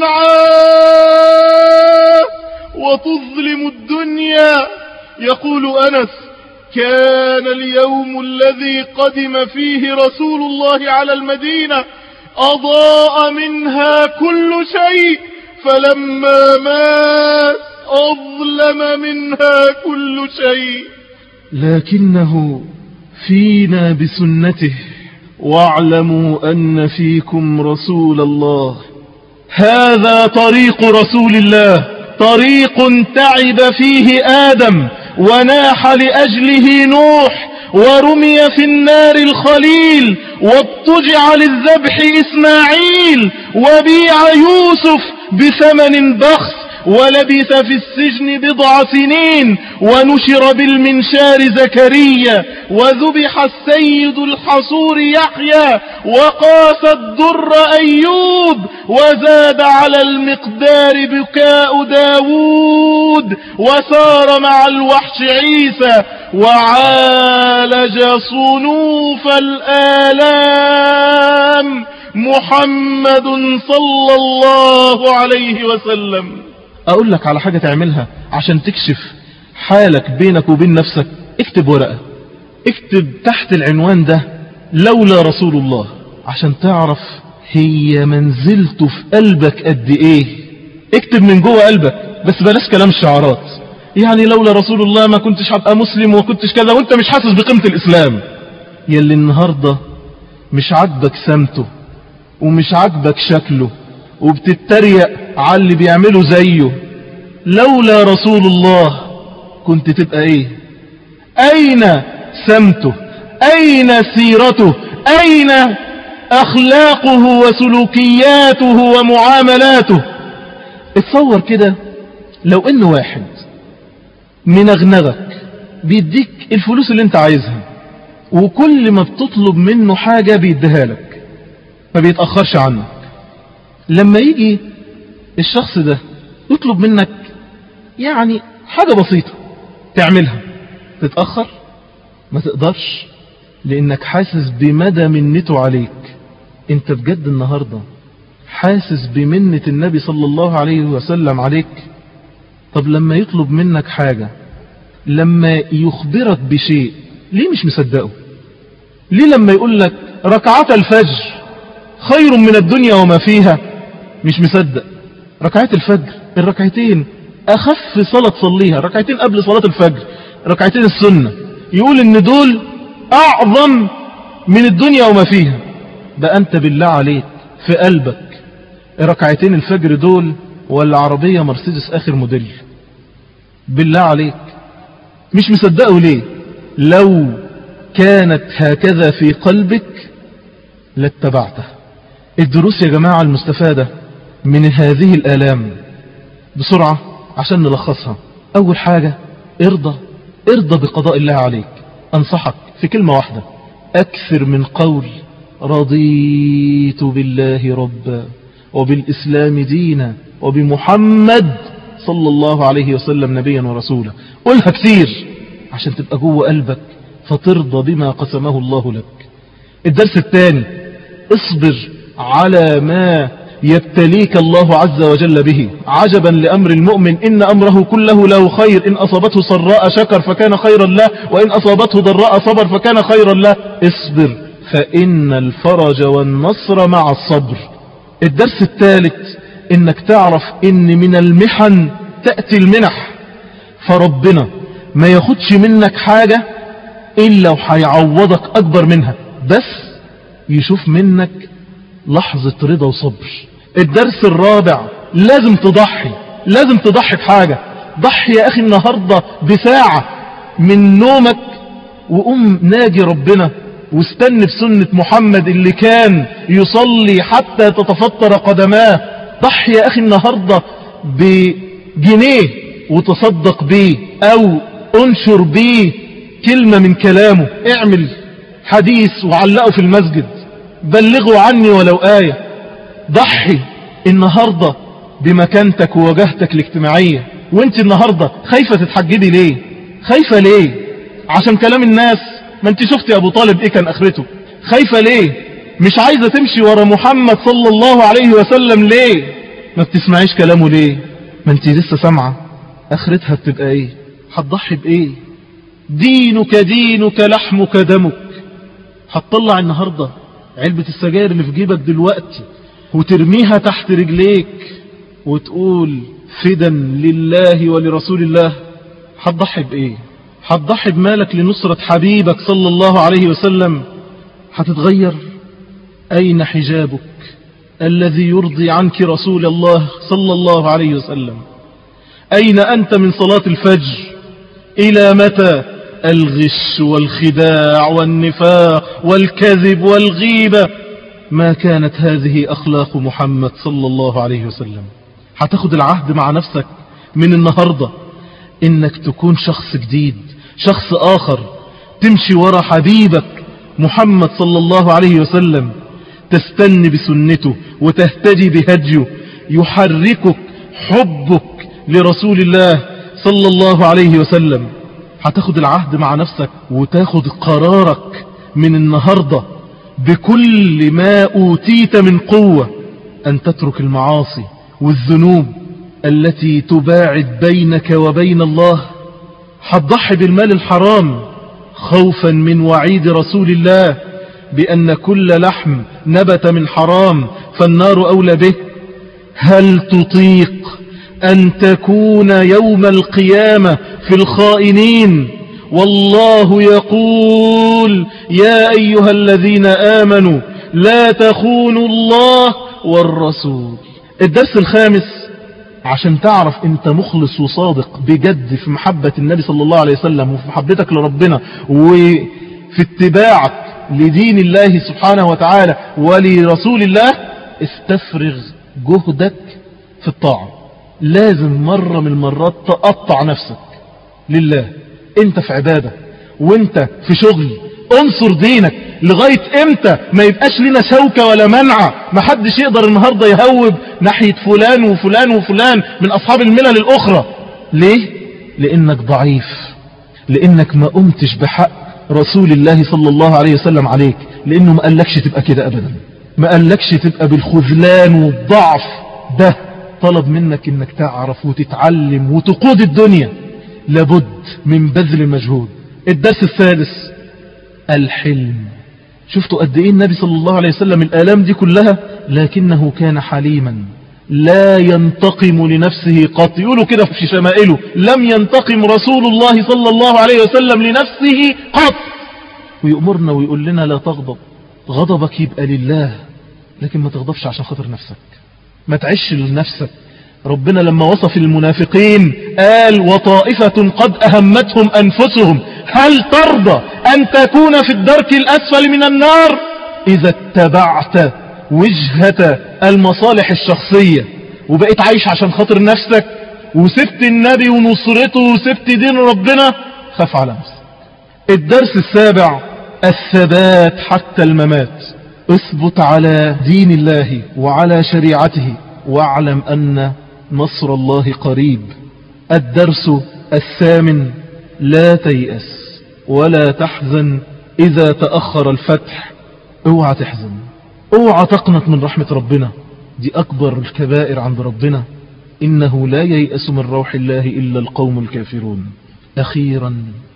S2: ننعاه. وتظلم الدنيا. يقول أنس كان اليوم الذي قدم فيه رسول الله على المدينة أضاء منها كل شيء فلما مات أظلم منها كل شيء لكنه فينا بسنته. واعلموا أن فيكم رسول الله. هذا طريق رسول الله طريق تعب فيه آدم وناح لأجله نوح ورمي في النار الخليل واضطجع للذبح إسماعيل وبيع يوسف بثمن بخس ولبث في السجن 9 سنين ونشر بالمنشار زكريا وذبح السيد الحصور يحيى وقاس الدر أيوب وزاد على المقدار بكاء داود وسار مع الوحش عيسى وعالج صنوف الآلام محمد صلى الله عليه وسلم. أقول لك على حاجة تعملها عشان تكشف حالك بينك وبين نفسك. اكتب ورقة اكتب تحت العنوان ده لولا رسول الله عشان تعرف هي منزلته في قلبك قد ايه. اكتب من جوه قلبك بس بلاش كلام الشعارات. يعني لولا رسول الله ما كنتش هبقى مسلم وكنتش كذا وانت مش حاسس بقيمة الإسلام. يلي النهاردة مش عاجبك سمته ومش عاجبك شكله وبتتريق على اللي بيعمله زيه. لولا رسول الله كنت تبقى ايه؟ اين سمته؟ اين سيرته؟ اين اخلاقه وسلوكياته ومعاملاته؟ اتصور كده لو ان واحد منغنغك بيديك الفلوس اللي انت عايزها وكل ما بتطلب منه حاجة بيديها لك ما بيتأخرش عنك. لما يجي الشخص ده يطلب منك يعني حاجة بسيطة تعملها تتأخر؟ ما تقدرش لانك حاسس بمدى منته عليك. انت بجد النهاردة حاسس بمنة النبي صلى الله عليه وسلم عليك؟ طب لما يطلب منك حاجة لما يخبرك بشيء ليه مش مصدقه؟ ليه لما يقول لك ركعات الفجر خير من الدنيا وما فيها مش مصدق؟ ركعات الفجر الركعتين أخف صلاة تصليها ركعتين قبل صلاة الفجر ركعتين السنة يقول ان دول أعظم من الدنيا وما فيها. بقى أنت بالله عليك في قلبك ركعتين الفجر دول ولا عربية مرسيدس آخر موديل؟ بالله عليك مش مصدقه ليه؟ لو كانت هكذا في قلبك لاتبعته. الدروس يا جماعة المستفادة من هذه الآلام بسرعة عشان نلخصها. أول حاجة ارضى بقضاء الله عليك. أنصحك في كلمة واحدة أكثر من قول رضيت بالله ربا وبالإسلام دينا وبمحمد صلى الله عليه وسلم نبيا ورسولا. قولها كثير عشان تبقى جوه قلبك فترضى بما قسمه الله لك. الدرس الثاني اصبر على ما يبتليك الله عز وجل به. عجبا لأمر المؤمن إن أمره كله له خير إن أصابته سراء شكر فكان خيرا له وإن أصابته ضراء صبر فكان خيرا له. اصبر فإن الفرج والنصر مع الصبر. الدرس الثالث إنك تعرف إن من المحن تأتي المنح. فربنا ما ياخدش منك حاجة إلا وحيعوضك أكبر منها بس يشوف منك لحظة رضا وصبر. الدرس الرابع، لازم تضحي، لازم تضحي بحاجة. ضحي يا أخي النهاردة بساعة من نومك وقوم ناجي ربنا واستنى في سنة محمد اللي كان يصلي حتى تتفطر قدماه. ضحي يا أخي النهاردة بجنيه وتصدق بيه أو انشر بيه كلمة من كلامه. اعمل حديث وعلقه في المسجد، بلغوا عني ولو آية. ضحي النهاردة بمكانتك ووجهتك الاجتماعية. وانت النهاردة خايفة تتحجبي ليه؟ خايفة ليه؟ عشان كلام الناس؟ ما انت شفتي ابو طالب ايه كان اخرته. خايفة ليه؟ مش عايزة تمشي ورا محمد صلى الله عليه وسلم ليه؟ ما بتسمعيش كلامه ليه؟ ما انت لسه سامعة. اخرتها بتبقى ايه؟ هتضحي بايه؟ دينك دينك لحمك دمك. هتطلع النهاردة علبة السجاير اللي في جيبك دلوقتي وترميها تحت رجليك وتقول فدا لله ولرسول الله؟ هتضحي بايه؟ هتضحي بمالك لنصرة حبيبك صلى الله عليه وسلم؟ هتتغير؟ أين حجابك الذي يرضي عنك رسول الله صلى الله عليه وسلم؟ أين أنت من صلاة الفجر إلى متى؟ الغش والخداع والنفاق والكذب والغيبة. ما كانت هذه أخلاق محمد صلى الله عليه وسلم. هتاخد العهد مع نفسك من النهاردة إنك تكون شخص جديد، شخص آخر، تمشي ورا حبيبك محمد صلى الله عليه وسلم، تستني بسنته وتهتدي بهديه، يحركك حبك لرسول الله صلى الله عليه وسلم. هتاخد العهد مع نفسك وتاخد قرارك من النهاردة بكل ما أوتيت من قوة أن تترك المعاصي والذنوب التي تباعد بينك وبين الله. هتضحي بالمال الحرام خوفا من وعيد رسول الله بأن كل لحم نبت من حرام فالنار أولى به. هل تطيق أن تكون يوم القيامة في الخائنين؟ والله يقول يا أيها الذين آمنوا لا تخونوا الله والرسول. الدرس الخامس، عشان تعرف انت مخلص وصادق بجد في محبة النبي صلى الله عليه وسلم وفي محبتك لربنا وفي اتباعك لدين الله سبحانه وتعالى ولرسول الله، استفرغ جهدك في الطاعة. لازم مرة من المرات تقطع نفسك لله. انت في عبادة وانت في شغل، انصر دينك لغاية امتى ما يبقاش لنا شوكة ولا منعة. ما حدش يقدر النهاردة يهوب ناحية فلان وفلان وفلان من اصحاب الملل الاخرى. ليه؟ لانك ضعيف، لانك ما قمتش بحق رسول الله صلى الله عليه وسلم عليك، لانه ما قالكش تبقى كده ابدا، ما قالكش تبقى بالخذلان والضعف ده. طلب منك انك تعرف وتتعلم وتقود الدنيا. لابد من بذل مجهود. الدرس السادس، الحلم. شفتوا قد ايه النبي صلى الله عليه وسلم الآلام دي كلها، لكنه كان حليما لا ينتقم لنفسه قط. يقولوا كده في شمائله لم ينتقم رسول الله صلى الله عليه وسلم لنفسه قط. ويأمرنا ويقول لنا لا تغضب. غضبك يبقى لله، لكن ما تغضبش عشان خاطر نفسك، ما تعيش لنفسك. ربنا لما وصف المنافقين قال وطائفة قد أهمتهم أنفسهم هل ترضى أن تكون في الدرك الأسفل من النار؟ إذا اتبعت وجهة المصالح الشخصية وبقيت عايش عشان خاطر نفسك وسبت النبي ونصرته وسبت دين ربنا، خاف على نفسك. الدرس السابع، الثبات حتى الممات. اثبت على دين الله وعلى شريعته واعلم أن نصر الله قريب. الدرس الثامن، لا تيأس ولا تحزن إذا تأخر الفتح. اوعى تحزن، اوعى تقنط من رحمة ربنا، دي أكبر الكبائر عند ربنا. إنه لا ييأس من روح الله إلا القوم الكافرون. أخيرا،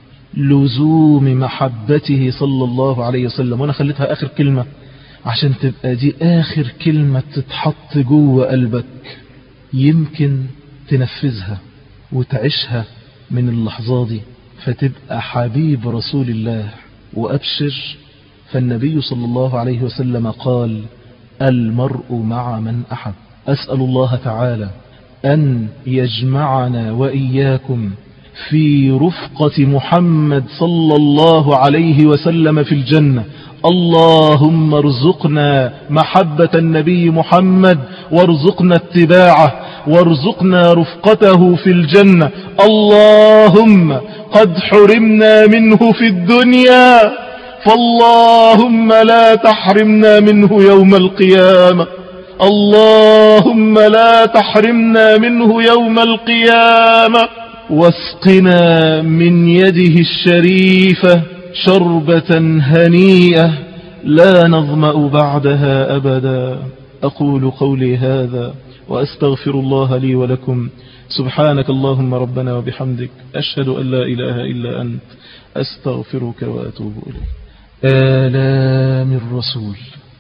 S2: لزوم محبته صلى الله عليه وسلم. وأنا خليتها آخر كلمة عشان تبقى دي آخر كلمة تتحط جوه قلبك، يمكن تنفذها وتعيشها من اللحظة دي فتبقى حبيب رسول الله. وأبشر، فالنبي صلى الله عليه وسلم قال المرء مع من أحب. أسأل الله تعالى أن يجمعنا وإياكم في رفقة محمد صلى الله عليه وسلم في الجنة. اللهم ارزقنا محبة النبي محمد وارزقنا اتباعه وارزقنا رفقته في الجنة. اللهم قد حرمنا منه في الدنيا، فاللهم لا تحرمنا منه يوم القيامة. اللهم لا تحرمنا منه يوم القيامة. واسقنا من يده الشريفة شربة هنيئة لا نظمأ بعدها أبدا. أقول قولي هذا وأستغفر الله لي ولكم. سبحانك اللهم ربنا وبحمدك، أشهد أن لا إله إلا أنت، أستغفرك وأتوب إليك. آلام الرسول.